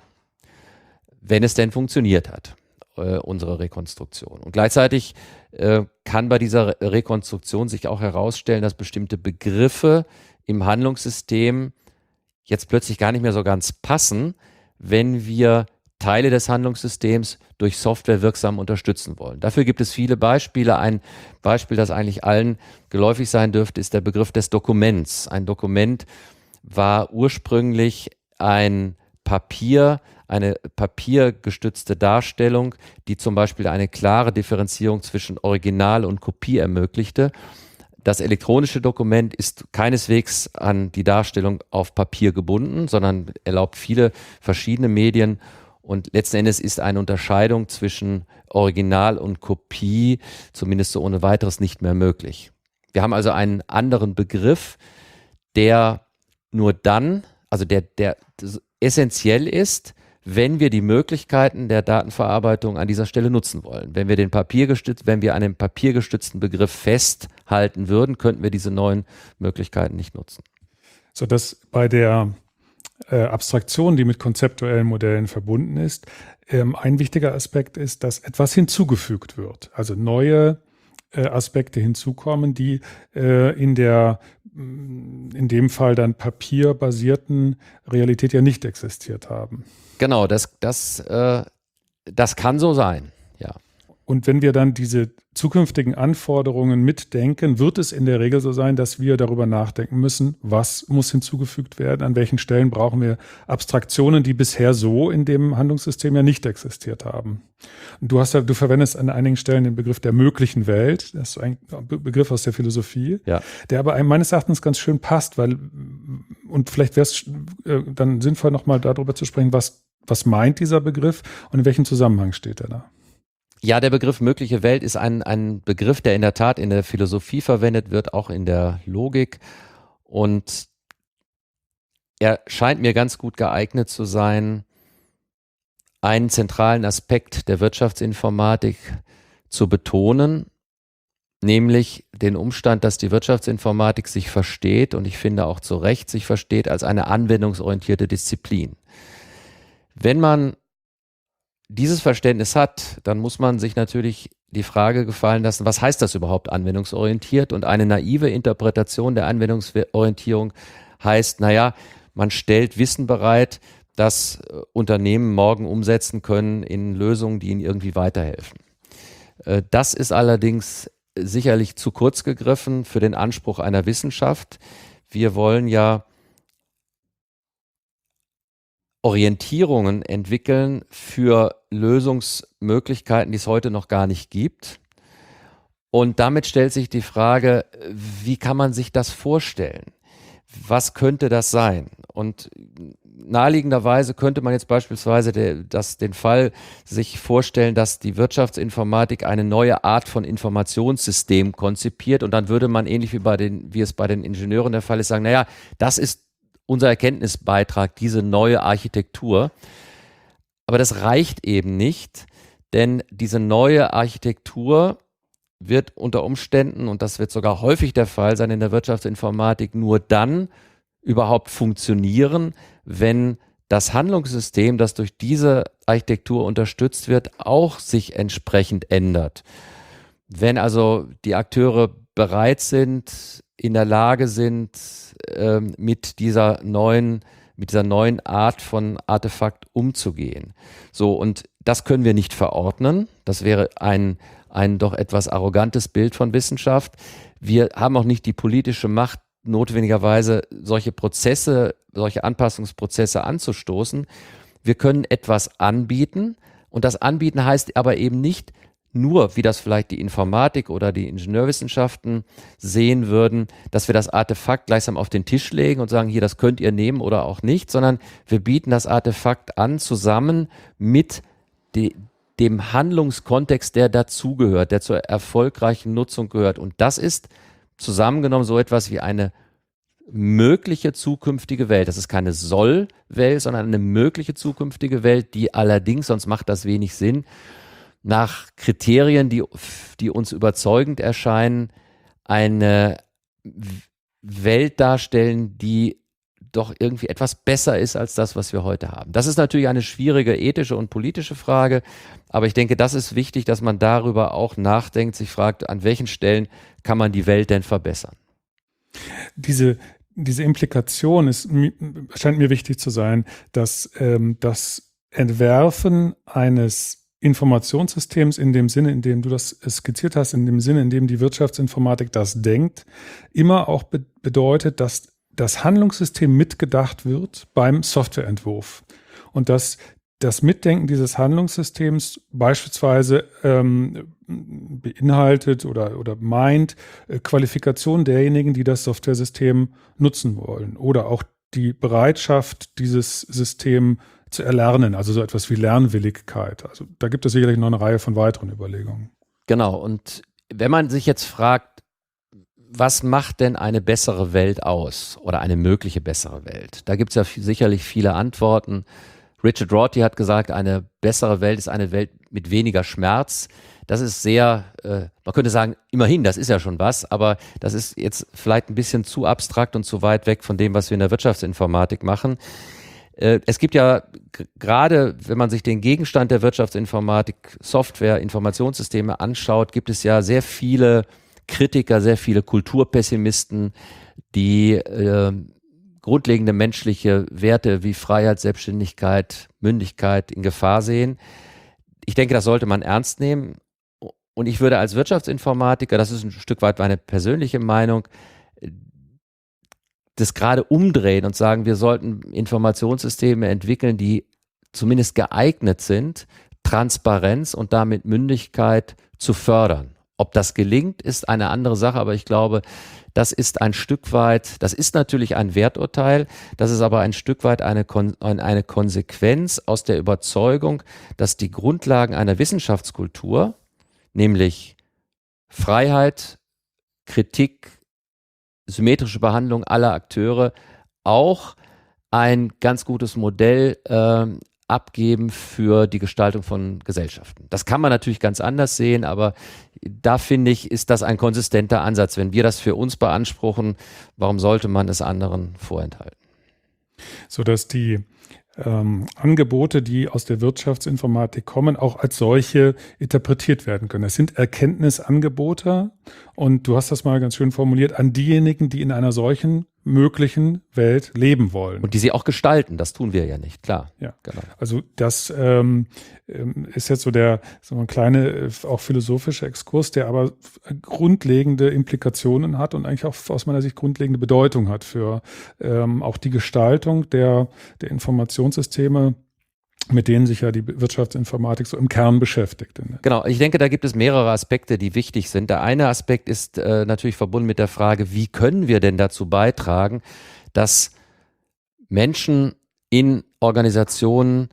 wenn es denn funktioniert hat, äh, unsere Rekonstruktion. Und gleichzeitig äh, kann bei dieser Re- Rekonstruktion sich auch herausstellen, dass bestimmte Begriffe im Handlungssystem jetzt plötzlich gar nicht mehr so ganz passen, wenn wir Teile des Handlungssystems durch Software wirksam unterstützen wollen. Dafür gibt es viele Beispiele. Ein Beispiel, das eigentlich allen geläufig sein dürfte, ist der Begriff des Dokuments. Ein Dokument war ursprünglich ein Papier, eine papiergestützte Darstellung, die zum Beispiel eine klare Differenzierung zwischen Original und Kopie ermöglichte. Das elektronische Dokument ist keineswegs an die Darstellung auf Papier gebunden, sondern erlaubt viele verschiedene Medien. Und letzten Endes ist eine Unterscheidung zwischen Original und Kopie zumindest so ohne weiteres nicht mehr möglich. Wir haben also einen anderen Begriff, der nur dann, also der, der essentiell ist, wenn wir die Möglichkeiten der Datenverarbeitung an dieser Stelle nutzen wollen. Wenn wir den papiergestützt, wenn wir einen papiergestützten Begriff festhalten würden, könnten wir diese neuen Möglichkeiten nicht nutzen. Sodass bei der äh, Abstraktion, die mit konzeptuellen Modellen verbunden ist, ähm, ein wichtiger Aspekt ist, dass etwas hinzugefügt wird. Also neue äh, Aspekte hinzukommen, die äh, in der in dem Fall dann papierbasierten Realität ja nicht existiert haben. Genau, das, das, äh, das kann so sein, ja. Und wenn wir dann diese zukünftigen Anforderungen mitdenken, wird es in der Regel so sein, dass wir darüber nachdenken müssen, was muss hinzugefügt werden, an welchen Stellen brauchen wir Abstraktionen, die bisher so in dem Handlungssystem ja nicht existiert haben. Und du hast ja, du verwendest an einigen Stellen den Begriff der möglichen Welt, das ist ein Begriff aus der Philosophie, ja, der aber meines Erachtens ganz schön passt, weil, und vielleicht wäre es dann sinnvoll, nochmal darüber zu sprechen, was, was meint dieser Begriff und in welchem Zusammenhang steht er da? Ja, der Begriff mögliche Welt ist ein, ein Begriff, der in der Tat in der Philosophie verwendet wird, auch in der Logik. Und er scheint mir ganz gut geeignet zu sein, einen zentralen Aspekt der Wirtschaftsinformatik zu betonen, nämlich den Umstand, dass die Wirtschaftsinformatik sich versteht, und ich finde auch zu Recht sich versteht, als eine anwendungsorientierte Disziplin. Wenn man dieses Verständnis hat, dann muss man sich natürlich die Frage gefallen lassen, was heißt das überhaupt anwendungsorientiert? Und eine naive Interpretation der Anwendungsorientierung heißt, naja, man stellt Wissen bereit, das Unternehmen morgen umsetzen können in Lösungen, die ihnen irgendwie weiterhelfen. Das ist allerdings sicherlich zu kurz gegriffen für den Anspruch einer Wissenschaft. Wir wollen ja Orientierungen entwickeln für Lösungsmöglichkeiten, die es heute noch gar nicht gibt. Und damit stellt sich die Frage, wie kann man sich das vorstellen? Was könnte das sein? Und naheliegenderweise könnte man jetzt beispielsweise de, das, den Fall sich vorstellen, dass die Wirtschaftsinformatik eine neue Art von Informationssystem konzipiert, und dann würde man ähnlich wie, bei den, wie es bei den Ingenieuren der Fall ist, sagen, naja, das ist unser Erkenntnisbeitrag, diese neue Architektur. Aber das reicht eben nicht, denn diese neue Architektur wird unter Umständen, und das wird sogar häufig der Fall sein in der Wirtschaftsinformatik, nur dann überhaupt funktionieren, wenn das Handlungssystem, das durch diese Architektur unterstützt wird, auch sich entsprechend ändert. Wenn also die Akteure bereit sind, in der Lage sind, ähm, mit dieser neuen, mit dieser neuen Art von Artefakt umzugehen. So, und das können wir nicht verordnen. Das wäre ein, ein doch etwas arrogantes Bild von Wissenschaft. Wir haben auch nicht die politische Macht, notwendigerweise solche Prozesse, solche Anpassungsprozesse anzustoßen. Wir können etwas anbieten, und das Anbieten heißt aber eben nicht nur, wie das vielleicht die Informatik oder die Ingenieurwissenschaften sehen würden, dass wir das Artefakt gleichsam auf den Tisch legen und sagen, hier, das könnt ihr nehmen oder auch nicht, sondern wir bieten das Artefakt an, zusammen mit die, dem Handlungskontext, der dazugehört, der zur erfolgreichen Nutzung gehört. Und das ist zusammengenommen so etwas wie eine mögliche zukünftige Welt. Das ist keine Soll-Welt, sondern eine mögliche zukünftige Welt, die allerdings, sonst macht das wenig Sinn, nach Kriterien, die, die uns überzeugend erscheinen, eine Welt darstellen, die doch irgendwie etwas besser ist als das, was wir heute haben. Das ist natürlich eine schwierige ethische und politische Frage, aber ich denke, das ist wichtig, dass man darüber auch nachdenkt, sich fragt, an welchen Stellen kann man die Welt denn verbessern? Diese, diese Implikation ist, scheint mir wichtig zu sein, dass ähm, das Entwerfen eines Informationssystems in dem Sinne, in dem du das skizziert hast, in dem Sinne, in dem die Wirtschaftsinformatik das denkt, immer auch be- bedeutet, dass das Handlungssystem mitgedacht wird beim Softwareentwurf und dass das Mitdenken dieses Handlungssystems beispielsweise ähm, beinhaltet oder, oder meint äh, Qualifikation derjenigen, die das Softwaresystem nutzen wollen oder auch die Bereitschaft, dieses System zu erlernen, also so etwas wie Lernwilligkeit. Also da gibt es sicherlich noch eine Reihe von weiteren Überlegungen. Genau, und wenn man sich jetzt fragt, was macht denn eine bessere Welt aus oder eine mögliche bessere Welt? Da gibt es ja sicherlich viele Antworten. Richard Rorty hat gesagt, eine bessere Welt ist eine Welt mit weniger Schmerz. Das ist sehr, äh, man könnte sagen, immerhin, das ist ja schon was, aber das ist jetzt vielleicht ein bisschen zu abstrakt und zu weit weg von dem, was wir in der Wirtschaftsinformatik machen. Äh, es gibt ja g- gerade, wenn man sich den Gegenstand der Wirtschaftsinformatik, Software, Informationssysteme anschaut, gibt es ja sehr viele Kritiker, sehr viele Kulturpessimisten, die äh, grundlegende menschliche Werte wie Freiheit, Selbstständigkeit, Mündigkeit in Gefahr sehen. Ich denke, das sollte man ernst nehmen. Und ich würde als Wirtschaftsinformatiker, das ist ein Stück weit meine persönliche Meinung, das gerade umdrehen und sagen, wir sollten Informationssysteme entwickeln, die zumindest geeignet sind, Transparenz und damit Mündigkeit zu fördern. Ob das gelingt, ist eine andere Sache, aber ich glaube, das ist ein Stück weit, das ist natürlich ein Werturteil, das ist aber ein Stück weit eine, Kon- eine Konsequenz aus der Überzeugung, dass die Grundlagen einer Wissenschaftskultur, nämlich Freiheit, Kritik, symmetrische Behandlung aller Akteure, auch ein ganz gutes Modell äh, abgeben für die Gestaltung von Gesellschaften. Das kann man natürlich ganz anders sehen, aber da finde ich, ist das ein konsistenter Ansatz. Wenn wir das für uns beanspruchen, warum sollte man es anderen vorenthalten? Sodass die ähm, Angebote, die aus der Wirtschaftsinformatik kommen, auch als solche interpretiert werden können. Es sind Erkenntnisangebote und du hast das mal ganz schön formuliert, an diejenigen, die in einer solchen möglichen Welt leben wollen. Und die sie auch gestalten, das tun wir ja nicht, klar. Ja, genau. Also das ähm, ist jetzt so der so ein kleiner, auch philosophischer Exkurs, der aber grundlegende Implikationen hat und eigentlich auch aus meiner Sicht grundlegende Bedeutung hat für ähm, auch die Gestaltung der, der Informationssysteme, mit denen sich ja die Wirtschaftsinformatik so im Kern beschäftigt. Genau, ich denke, da gibt es mehrere Aspekte, die wichtig sind. Der eine Aspekt ist äh, natürlich verbunden mit der Frage, wie können wir denn dazu beitragen, dass Menschen in Organisationen,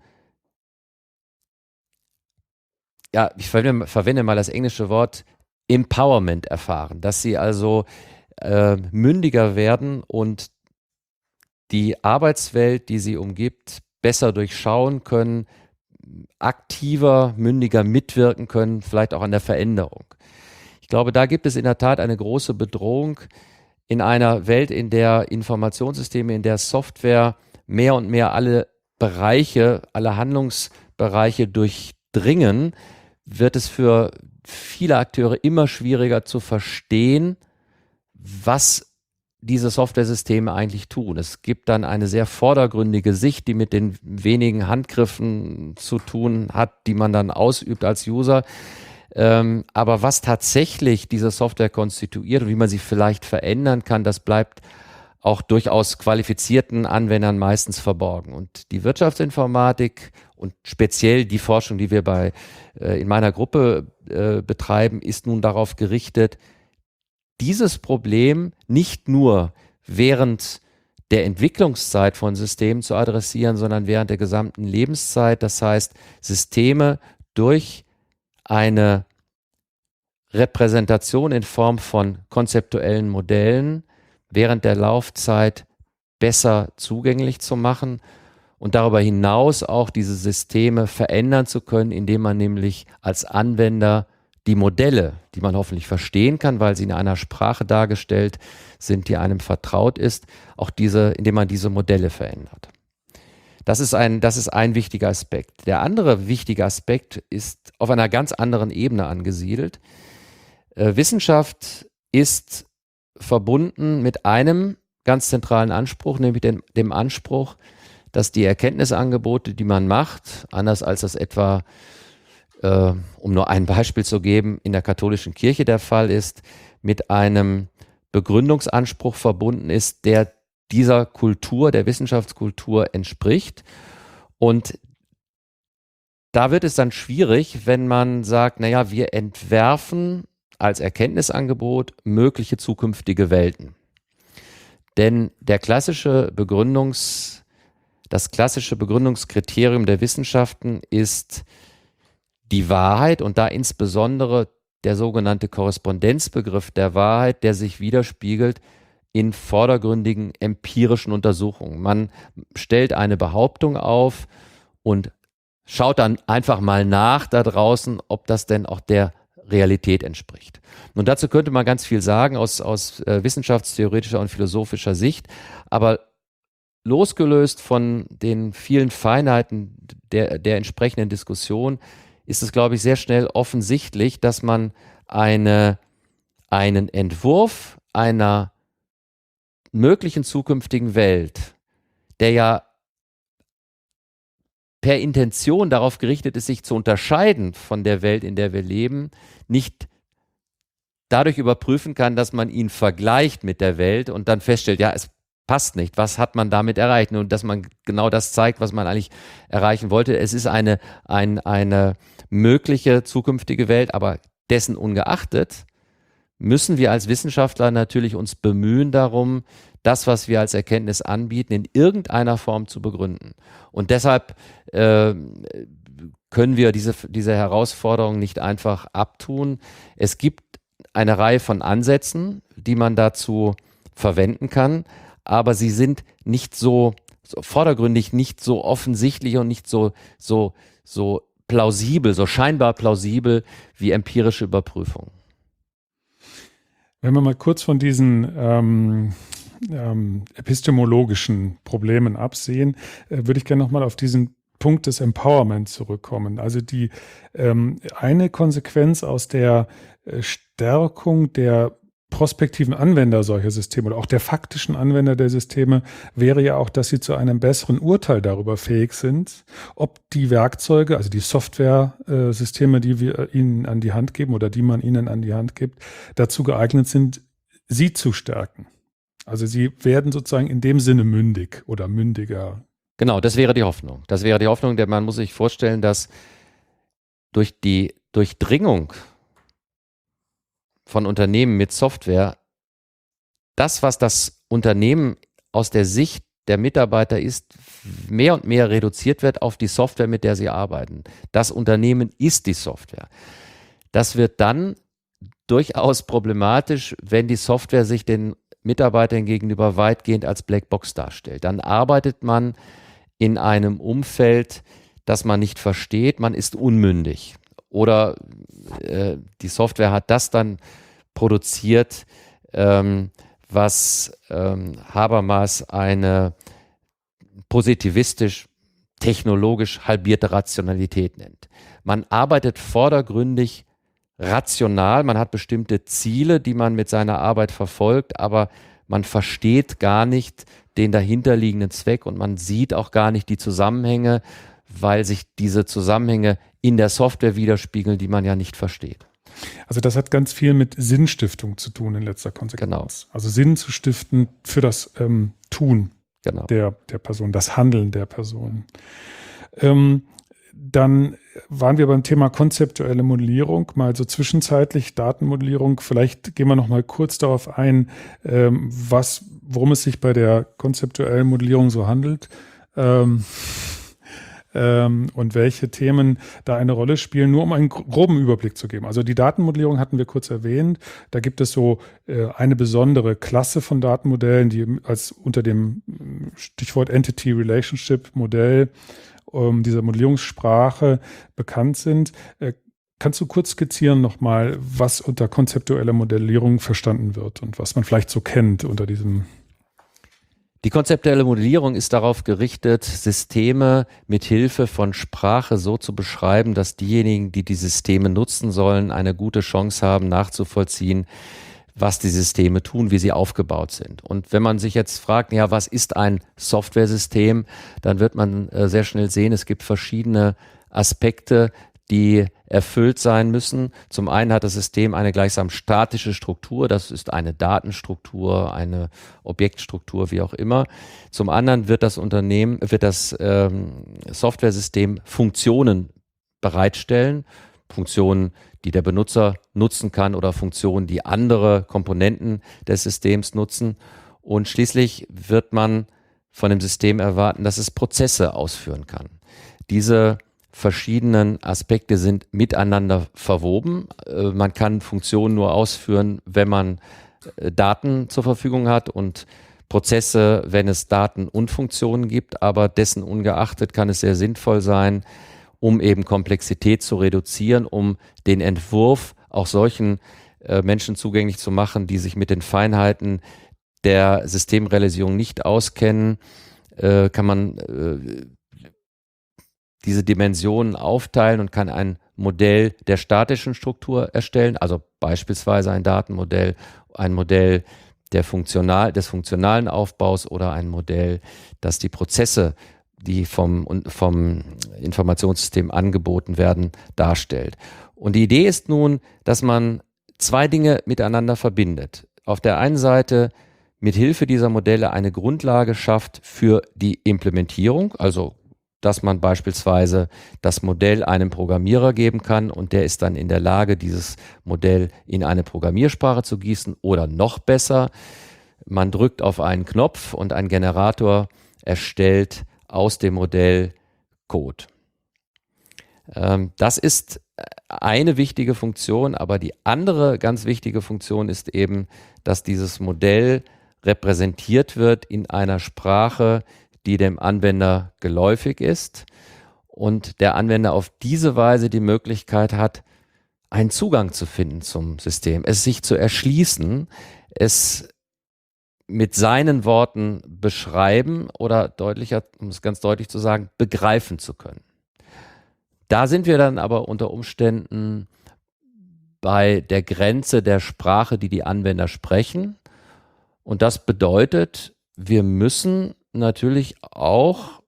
ja, ich verwende, verwende mal das englische Wort Empowerment erfahren, dass sie also äh, mündiger werden und die Arbeitswelt, die sie umgibt, besser durchschauen können, aktiver, mündiger mitwirken können, vielleicht auch an der Veränderung. Ich glaube, da gibt es in der Tat eine große Bedrohung in einer Welt, in der Informationssysteme, in der Software mehr und mehr alle Bereiche, alle Handlungsbereiche durchdringen, wird es für viele Akteure immer schwieriger zu verstehen, was diese Softwaresysteme eigentlich tun. Es gibt dann eine sehr vordergründige Sicht, die mit den wenigen Handgriffen zu tun hat, die man dann ausübt als User. Ähm, aber was tatsächlich diese Software konstituiert und wie man sie vielleicht verändern kann, das bleibt auch durchaus qualifizierten Anwendern meistens verborgen. Und die Wirtschaftsinformatik und speziell die Forschung, die wir bei äh, in meiner Gruppe äh, betreiben, ist nun darauf gerichtet, dieses Problem nicht nur während der Entwicklungszeit von Systemen zu adressieren, sondern während der gesamten Lebenszeit. Das heißt, Systeme durch eine Repräsentation in Form von konzeptuellen Modellen während der Laufzeit besser zugänglich zu machen und darüber hinaus auch diese Systeme verändern zu können, indem man nämlich als Anwender die Modelle, die man hoffentlich verstehen kann, weil sie in einer Sprache dargestellt sind, die einem vertraut ist, auch diese, indem man diese Modelle verändert. Das ist ein, das ist ein wichtiger Aspekt. Der andere wichtige Aspekt ist auf einer ganz anderen Ebene angesiedelt. Äh, Wissenschaft ist verbunden mit einem ganz zentralen Anspruch, nämlich dem, dem Anspruch, dass die Erkenntnisangebote, die man macht, anders als das etwa, äh, um nur ein Beispiel zu geben, in der katholischen Kirche der Fall ist, mit einem Begründungsanspruch verbunden ist, der dieser Kultur, der Wissenschaftskultur entspricht. Und da wird es dann schwierig, wenn man sagt, naja, wir entwerfen als Erkenntnisangebot mögliche zukünftige Welten. Denn der klassische Begründungs, das klassische Begründungskriterium der Wissenschaften ist die Wahrheit und da insbesondere der sogenannte Korrespondenzbegriff der Wahrheit, der sich widerspiegelt in vordergründigen empirischen Untersuchungen. Man stellt eine Behauptung auf und schaut dann einfach mal nach da draußen, ob das denn auch der Realität entspricht. Und dazu könnte man ganz viel sagen aus, aus äh, wissenschaftstheoretischer und philosophischer Sicht, aber losgelöst von den vielen Feinheiten der, der entsprechenden Diskussion ist es, glaube ich, sehr schnell offensichtlich, dass man eine, einen Entwurf einer möglichen zukünftigen Welt, der ja per Intention darauf gerichtet ist, sich zu unterscheiden von der Welt, in der wir leben, nicht dadurch überprüfen kann, dass man ihn vergleicht mit der Welt und dann feststellt, ja, es passt nicht. Was hat man damit erreicht? Und dass man genau das zeigt, was man eigentlich erreichen wollte. Es ist eine, ein, eine mögliche zukünftige Welt, aber dessen ungeachtet müssen wir als Wissenschaftler natürlich uns bemühen darum, das, was wir als Erkenntnis anbieten, in irgendeiner Form zu begründen. Und deshalb äh, können wir diese, diese Herausforderung nicht einfach abtun. Es gibt eine Reihe von Ansätzen, die man dazu verwenden kann, aber sie sind nicht so, so vordergründig, nicht so offensichtlich und nicht so, so, so plausibel, so scheinbar plausibel wie empirische Überprüfungen. Wenn wir mal kurz von diesen ähm, ähm, epistemologischen Problemen absehen, äh, würde ich gerne nochmal auf diesen Punkt des Empowerment zurückkommen. Also die ähm, eine Konsequenz aus der äh, Stärkung der prospektiven Anwender solcher Systeme oder auch der faktischen Anwender der Systeme wäre ja auch, dass sie zu einem besseren Urteil darüber fähig sind, ob die Werkzeuge, also die Software-Systeme, die wir ihnen an die Hand geben oder die man ihnen an die Hand gibt, dazu geeignet sind, sie zu stärken. Also sie werden sozusagen in dem Sinne mündig oder mündiger. Genau, das wäre die Hoffnung. Das wäre die Hoffnung, denn man muss sich vorstellen, dass durch die Durchdringung von Unternehmen mit Software, das, was das Unternehmen aus der Sicht der Mitarbeiter ist, mehr und mehr reduziert wird auf die Software, mit der sie arbeiten. Das Unternehmen ist die Software. Das wird dann durchaus problematisch, wenn die Software sich den Mitarbeitern gegenüber weitgehend als Blackbox darstellt. Dann arbeitet man in einem Umfeld, das man nicht versteht, man ist unmündig. Oder äh, die Software hat das dann produziert, ähm, was ähm, Habermas eine positivistisch, technologisch halbierte Rationalität nennt. Man arbeitet vordergründig rational, man hat bestimmte Ziele, die man mit seiner Arbeit verfolgt, aber man versteht gar nicht den dahinterliegenden Zweck und man sieht auch gar nicht die Zusammenhänge, weil sich diese Zusammenhänge in der Software widerspiegeln, die man ja nicht versteht. Also das hat ganz viel mit Sinnstiftung zu tun in letzter Konsequenz. Genau. Also Sinn zu stiften für das ähm, Tun genau. der, der Person, das Handeln der Person. Ähm, dann waren wir beim Thema konzeptuelle Modellierung, mal so zwischenzeitlich Datenmodellierung. Vielleicht gehen wir noch mal kurz darauf ein, ähm, was, worum es sich bei der konzeptuellen Modellierung so handelt. Ähm, ähm, und welche Themen da eine Rolle spielen, nur um einen groben Überblick zu geben. Also die Datenmodellierung hatten wir kurz erwähnt. Da gibt es so äh, eine besondere Klasse von Datenmodellen, die als unter dem Stichwort Entity Relationship Modell ähm, dieser Modellierungssprache bekannt sind. Äh, Kannst du kurz skizzieren nochmal, was unter konzeptueller Modellierung verstanden wird und was man vielleicht so kennt unter diesem? Die konzeptuelle Modellierung ist darauf gerichtet, Systeme mit Hilfe von Sprache so zu beschreiben, dass diejenigen, die die Systeme nutzen sollen, eine gute Chance haben, nachzuvollziehen, was die Systeme tun, wie sie aufgebaut sind. Und wenn man sich jetzt fragt, ja, was ist ein Softwaresystem, dann wird man äh, sehr schnell sehen, es gibt verschiedene Aspekte, die erfüllt sein müssen. Zum einen hat das System eine gleichsam statische Struktur, das ist eine Datenstruktur, eine Objektstruktur, wie auch immer. Zum anderen wird das Unternehmen, wird das ähm, Softwaresystem Funktionen bereitstellen, Funktionen, die der Benutzer nutzen kann oder Funktionen, die andere Komponenten des Systems nutzen. Und schließlich wird man von dem System erwarten, dass es Prozesse ausführen kann. Diese verschiedenen Aspekte sind miteinander verwoben. Äh, man kann Funktionen nur ausführen, wenn man äh, Daten zur Verfügung hat und Prozesse, wenn es Daten und Funktionen gibt, aber dessen ungeachtet kann es sehr sinnvoll sein, um eben Komplexität zu reduzieren, um den Entwurf auch solchen äh, Menschen zugänglich zu machen, die sich mit den Feinheiten der Systemrealisierung nicht auskennen, äh, kann man äh, diese Dimensionen aufteilen und kann ein Modell der statischen Struktur erstellen, also beispielsweise ein Datenmodell, ein Modell der funktional, des funktionalen Aufbaus oder ein Modell, das die Prozesse, die vom, vom Informationssystem angeboten werden, darstellt. Und die Idee ist nun, dass man zwei Dinge miteinander verbindet. Auf der einen Seite mit Hilfe dieser Modelle eine Grundlage schafft für die Implementierung, also dass man beispielsweise das Modell einem Programmierer geben kann und der ist dann in der Lage, dieses Modell in eine Programmiersprache zu gießen oder noch besser, man drückt auf einen Knopf und ein Generator erstellt aus dem Modell Code. Ähm, das ist eine wichtige Funktion, aber die andere ganz wichtige Funktion ist eben, dass dieses Modell repräsentiert wird in einer Sprache, die dem Anwender geläufig ist und der Anwender auf diese Weise die Möglichkeit hat, einen Zugang zu finden zum System, es sich zu erschließen, es mit seinen Worten beschreiben oder deutlicher, um es ganz deutlich zu sagen, begreifen zu können. Da sind wir dann aber unter Umständen bei der Grenze der Sprache, die die Anwender sprechen. Und das bedeutet, wir müssen natürlich auch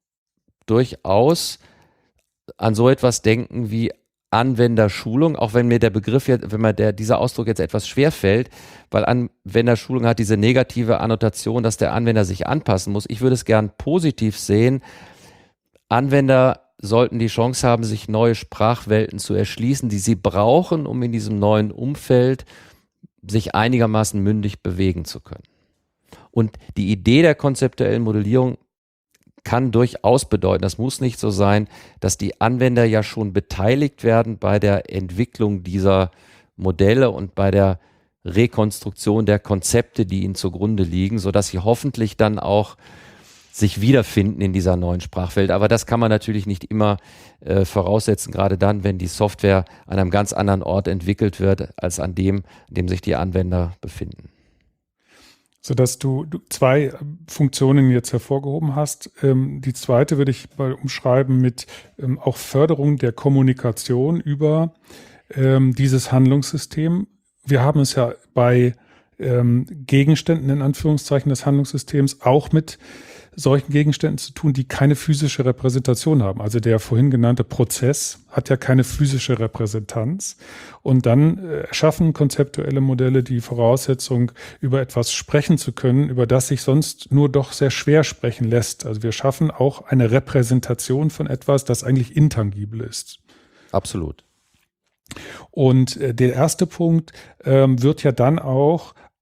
durchaus an so etwas denken wie Anwenderschulung, auch wenn mir der Begriff jetzt, wenn mir der, dieser Ausdruck jetzt etwas schwer fällt, weil Anwenderschulung hat diese negative Annotation, dass der Anwender sich anpassen muss. Ich würde es gern positiv sehen. Anwender sollten die Chance haben, sich neue Sprachwelten zu erschließen, die sie brauchen, um in diesem neuen Umfeld sich einigermaßen mündig bewegen zu können. Und die Idee der konzeptuellen Modellierung kann durchaus bedeuten, das muss nicht so sein, dass die Anwender ja schon beteiligt werden bei der Entwicklung dieser Modelle und bei der Rekonstruktion der Konzepte, die ihnen zugrunde liegen, sodass sie hoffentlich dann auch sich wiederfinden in dieser neuen Sprachwelt. Aber das kann man natürlich nicht immer äh, voraussetzen, gerade dann, wenn die Software an einem ganz anderen Ort entwickelt wird, als an dem, an dem sich die Anwender befinden. Sodass du, du zwei Funktionen jetzt hervorgehoben hast. Ähm, die zweite würde ich mal umschreiben mit ähm, auch Förderung der Kommunikation über ähm, dieses Handlungssystem. Wir haben es ja bei ähm, Gegenständen in Anführungszeichen des Handlungssystems auch mit solchen Gegenständen zu tun, die keine physische Repräsentation haben. Also der vorhin genannte Prozess hat ja keine physische Repräsentanz. Und dann äh, schaffen konzeptuelle Modelle die Voraussetzung, über etwas sprechen zu können, über das sich sonst nur doch sehr schwer sprechen lässt. Also wir schaffen auch eine Repräsentation von etwas, das eigentlich intangibel ist. Absolut. Und äh, der erste Punkt ähm, wird ja dann auch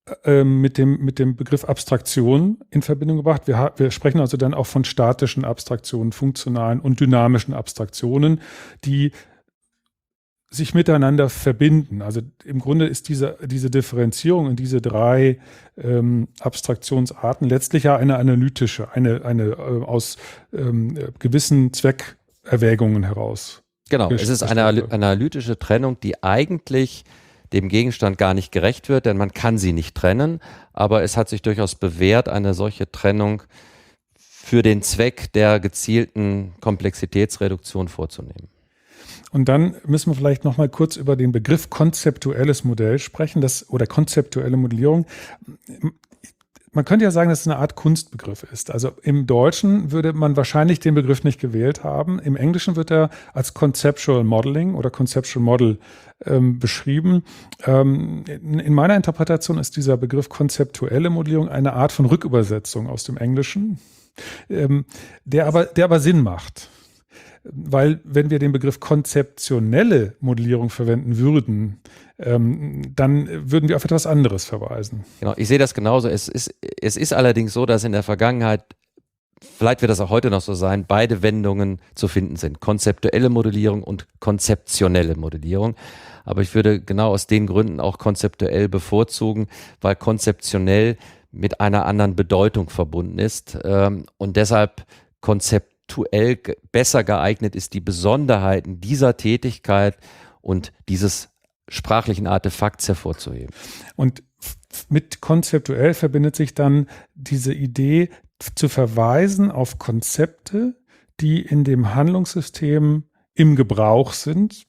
äh, mit dem, mit dem Begriff Abstraktion in Verbindung gebracht. Wir, wir sprechen also dann auch von statischen Abstraktionen, funktionalen und dynamischen Abstraktionen, die sich miteinander verbinden. Also im Grunde ist diese, diese Differenzierung in diese drei ähm, Abstraktionsarten letztlich ja eine analytische, eine, eine äh, aus ähm, gewissen Zweckerwägungen heraus. Genau, es ist eine analytische Trennung, die eigentlich dem Gegenstand gar nicht gerecht wird, denn man kann sie nicht trennen, aber es hat sich durchaus bewährt, eine solche Trennung für den Zweck der gezielten Komplexitätsreduktion vorzunehmen. Und dann müssen wir vielleicht noch mal kurz über den Begriff konzeptuelles Modell sprechen, das oder konzeptuelle Modellierung. Man könnte ja sagen, dass es eine Art Kunstbegriff ist. Also im Deutschen würde man wahrscheinlich den Begriff nicht gewählt haben. Im Englischen wird er als Conceptual Modeling oder Conceptual Model ähm, beschrieben. Ähm, in, in meiner Interpretation ist dieser Begriff konzeptuelle Modellierung eine Art von Rückübersetzung aus dem Englischen, ähm, der aber, der aber Sinn macht. Weil wenn wir den Begriff konzeptionelle Modellierung verwenden würden, ähm, dann würden wir auf etwas anderes verweisen. Genau, ich sehe das genauso. Es ist, es ist allerdings so, dass in der Vergangenheit, vielleicht wird das auch heute noch so sein, beide Wendungen zu finden sind. Konzeptuelle Modellierung und konzeptionelle Modellierung. Aber ich würde genau aus den Gründen auch konzeptuell bevorzugen, weil konzeptionell mit einer anderen Bedeutung verbunden ist ähm, und deshalb konzeptionell besser geeignet ist, die Besonderheiten dieser Tätigkeit und dieses sprachlichen Artefakts hervorzuheben. Und mit konzeptuell verbindet sich dann diese Idee zu verweisen auf Konzepte, die in dem Handlungssystem im Gebrauch sind,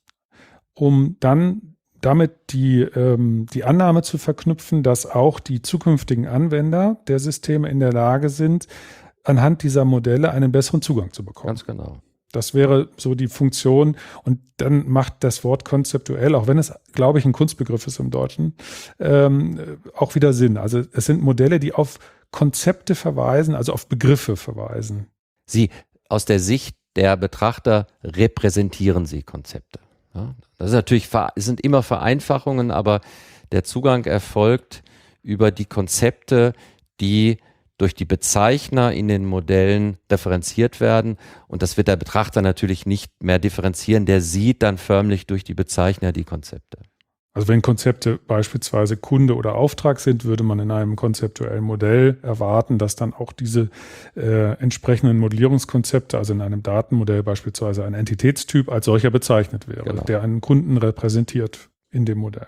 um dann damit die, ähm, die Annahme zu verknüpfen, dass auch die zukünftigen Anwender der Systeme in der Lage sind, anhand dieser Modelle einen besseren Zugang zu bekommen. Ganz genau. Das wäre so die Funktion. Und dann macht das Wort konzeptuell, auch wenn es, glaube ich, ein Kunstbegriff ist im Deutschen, ähm, auch wieder Sinn. Also es sind Modelle, die auf Konzepte verweisen, also auf Begriffe verweisen. Sie, aus der Sicht der Betrachter, repräsentieren sie Konzepte. Ja, das ist natürlich, es sind immer Vereinfachungen, aber der Zugang erfolgt über die Konzepte, die durch die Bezeichner in den Modellen differenziert werden. Und das wird der Betrachter natürlich nicht mehr differenzieren. Der sieht dann förmlich durch die Bezeichner die Konzepte. Also wenn Konzepte beispielsweise Kunde oder Auftrag sind, würde man in einem konzeptuellen Modell erwarten, dass dann auch diese äh, entsprechenden Modellierungskonzepte, also in einem Datenmodell beispielsweise ein Entitätstyp als solcher bezeichnet wäre, genau, der einen Kunden repräsentiert in dem Modell.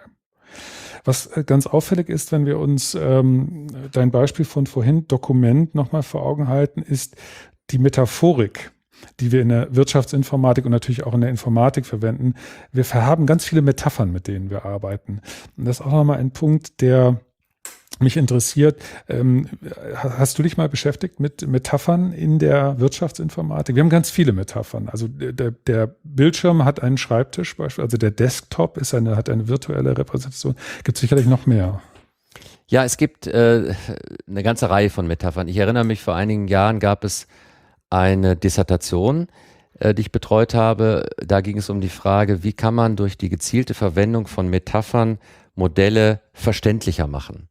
Was ganz auffällig ist, wenn wir uns ähm, dein Beispiel von vorhin, Dokument, nochmal vor Augen halten, ist die Metaphorik, die wir in der Wirtschaftsinformatik und natürlich auch in der Informatik verwenden. Wir haben ganz viele Metaphern, mit denen wir arbeiten. Und das ist auch nochmal ein Punkt, der mich interessiert. Ähm, hast du dich mal beschäftigt mit Metaphern in der Wirtschaftsinformatik? Wir haben ganz viele Metaphern. Also der, der Bildschirm hat einen Schreibtisch, beispielsweise, also der Desktop ist eine, hat eine virtuelle Repräsentation. Gibt es sicherlich noch mehr. Ja, es gibt äh, eine ganze Reihe von Metaphern. Ich erinnere mich, vor einigen Jahren gab es eine Dissertation, äh, die ich betreut habe. Da ging es um die Frage, wie kann man durch die gezielte Verwendung von Metaphern Modelle verständlicher machen.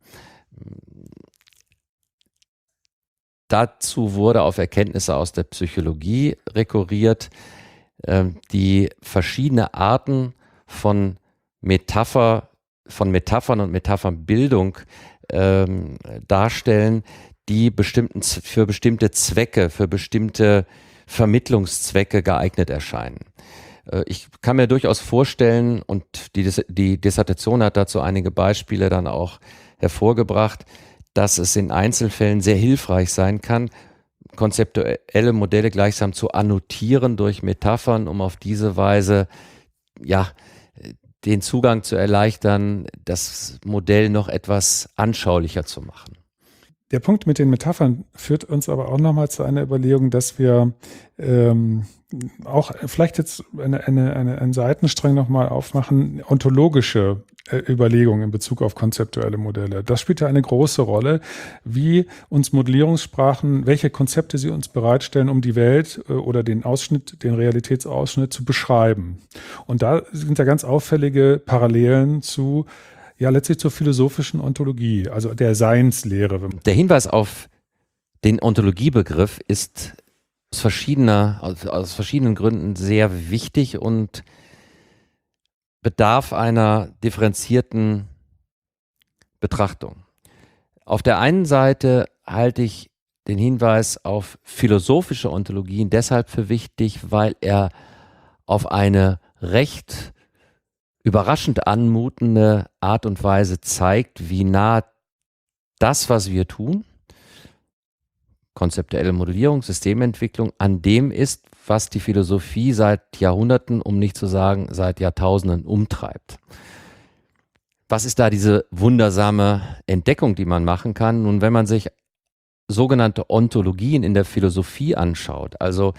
Dazu wurde auf Erkenntnisse aus der Psychologie rekurriert, die verschiedene Arten von Metapher, von Metaphern und Metaphernbildung ähm, darstellen, die bestimmten, für bestimmte Zwecke, für bestimmte Vermittlungszwecke geeignet erscheinen. Ich kann mir durchaus vorstellen, und die, die Dissertation hat dazu einige Beispiele dann auch hervorgebracht, dass es in Einzelfällen sehr hilfreich sein kann, konzeptuelle Modelle gleichsam zu annotieren durch Metaphern, um auf diese Weise ja den Zugang zu erleichtern, das Modell noch etwas anschaulicher zu machen. Der Punkt mit den Metaphern führt uns aber auch nochmal zu einer Überlegung, dass wir ähm, auch vielleicht jetzt eine, eine, eine, einen Seitenstrang nochmal aufmachen, ontologische äh, Überlegungen in Bezug auf konzeptuelle Modelle. Das spielt ja eine große Rolle, wie uns Modellierungssprachen, welche Konzepte sie uns bereitstellen, um die Welt äh, oder den Ausschnitt, den Realitätsausschnitt zu beschreiben. Und da sind ja ganz auffällige Parallelen zu ja letztlich zur philosophischen Ontologie, also der Seinslehre. Der Hinweis auf den Ontologiebegriff ist aus, verschiedener, aus, aus verschiedenen Gründen sehr wichtig und bedarf einer differenzierten Betrachtung. Auf der einen Seite halte ich den Hinweis auf philosophische Ontologien deshalb für wichtig, weil er auf eine recht überraschend anmutende Art und Weise zeigt, wie nah das, was wir tun, konzeptuelle Modellierung, Systementwicklung, an dem ist, was die Philosophie seit Jahrhunderten, um nicht zu sagen seit Jahrtausenden umtreibt. Was ist da diese wundersame Entdeckung, die man machen kann? Nun, wenn man sich sogenannte Ontologien in der Philosophie anschaut, also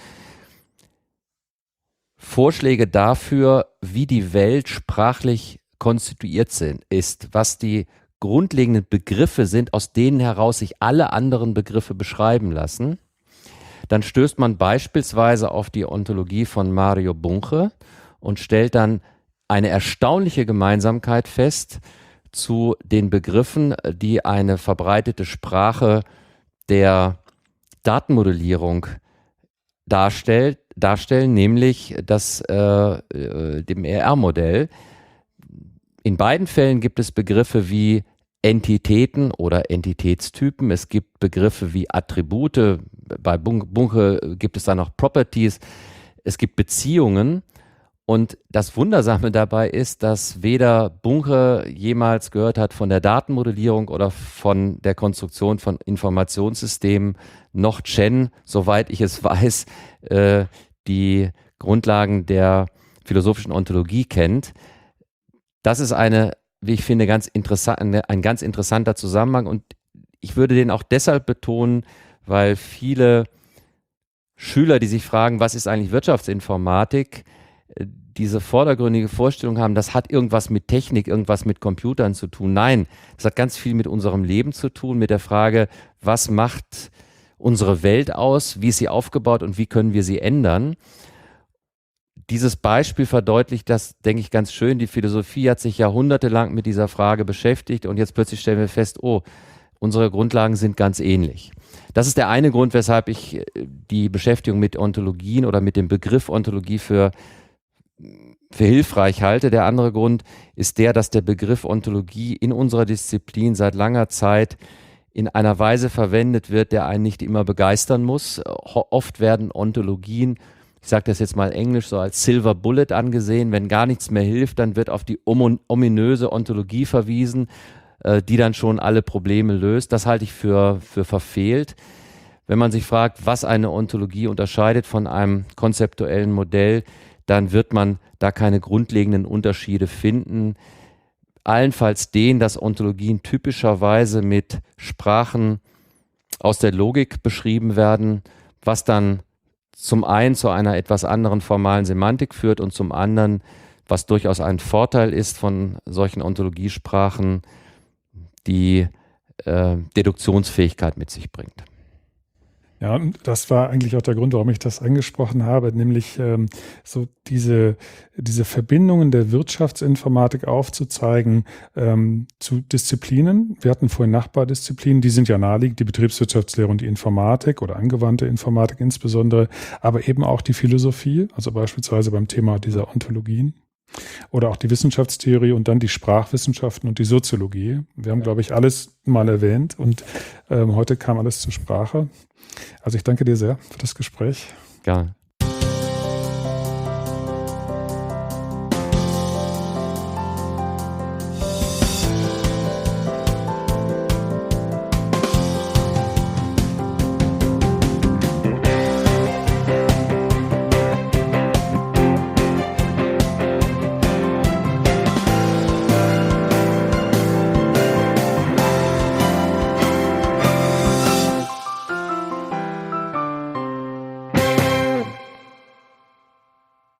Vorschläge dafür, wie die Welt sprachlich konstituiert sind, ist, was die grundlegenden Begriffe sind, aus denen heraus sich alle anderen Begriffe beschreiben lassen, dann stößt man beispielsweise auf die Ontologie von Mario Bunge und stellt dann eine erstaunliche Gemeinsamkeit fest zu den Begriffen, die eine verbreitete Sprache der Datenmodellierung darstellt, darstellen, nämlich das, äh, dem E R-Modell. In beiden Fällen gibt es Begriffe wie Entitäten oder Entitätstypen. Es gibt Begriffe wie Attribute. Bei Bunge gibt es dann noch Properties. Es gibt Beziehungen. Und das Wundersame dabei ist, dass weder Bunge jemals gehört hat von der Datenmodellierung oder von der Konstruktion von Informationssystemen, noch Chen, soweit ich es weiß, äh, die Grundlagen der philosophischen Ontologie kennt. Das ist eine, wie ich finde, ganz interessant, ein ganz interessanter Zusammenhang und ich würde den auch deshalb betonen, weil viele Schüler, die sich fragen, was ist eigentlich Wirtschaftsinformatik, diese vordergründige Vorstellung haben, das hat irgendwas mit Technik, irgendwas mit Computern zu tun. Nein, das hat ganz viel mit unserem Leben zu tun, mit der Frage, was macht unsere Welt aus, wie ist sie aufgebaut und wie können wir sie ändern. Dieses Beispiel verdeutlicht das, denke ich, ganz schön. Die Philosophie hat sich jahrhundertelang mit dieser Frage beschäftigt und jetzt plötzlich stellen wir fest, oh, unsere Grundlagen sind ganz ähnlich. Das ist der eine Grund, weshalb ich die Beschäftigung mit Ontologien oder mit dem Begriff Ontologie für für hilfreich halte. Der andere Grund ist der, dass der Begriff Ontologie in unserer Disziplin seit langer Zeit in einer Weise verwendet wird, der einen nicht immer begeistern muss. Oft werden Ontologien, ich sage das jetzt mal englisch, so als Silver Bullet angesehen. Wenn gar nichts mehr hilft, dann wird auf die ominöse Ontologie verwiesen, die dann schon alle Probleme löst. Das halte ich für, für verfehlt. Wenn man sich fragt, was eine Ontologie unterscheidet von einem konzeptuellen Modell, dann wird man da keine grundlegenden Unterschiede finden. Allenfalls den, dass Ontologien typischerweise mit Sprachen aus der Logik beschrieben werden, was dann zum einen zu einer etwas anderen formalen Semantik führt und zum anderen, was durchaus ein Vorteil ist von solchen Ontologiesprachen, die äh, Deduktionsfähigkeit mit sich bringt. Ja, und das war eigentlich auch der Grund, warum ich das angesprochen habe, nämlich ähm, so diese, diese Verbindungen der Wirtschaftsinformatik aufzuzeigen ähm, zu Disziplinen. Wir hatten vorhin Nachbardisziplinen, die sind ja naheliegend, die Betriebswirtschaftslehre und die Informatik oder angewandte Informatik insbesondere, aber eben auch die Philosophie, also beispielsweise beim Thema dieser Ontologien. Oder auch die Wissenschaftstheorie und dann die Sprachwissenschaften und die Soziologie. Wir haben, ja. glaube ich, alles mal erwähnt und ähm, heute kam alles zur Sprache. Also ich danke dir sehr für das Gespräch. Gerne.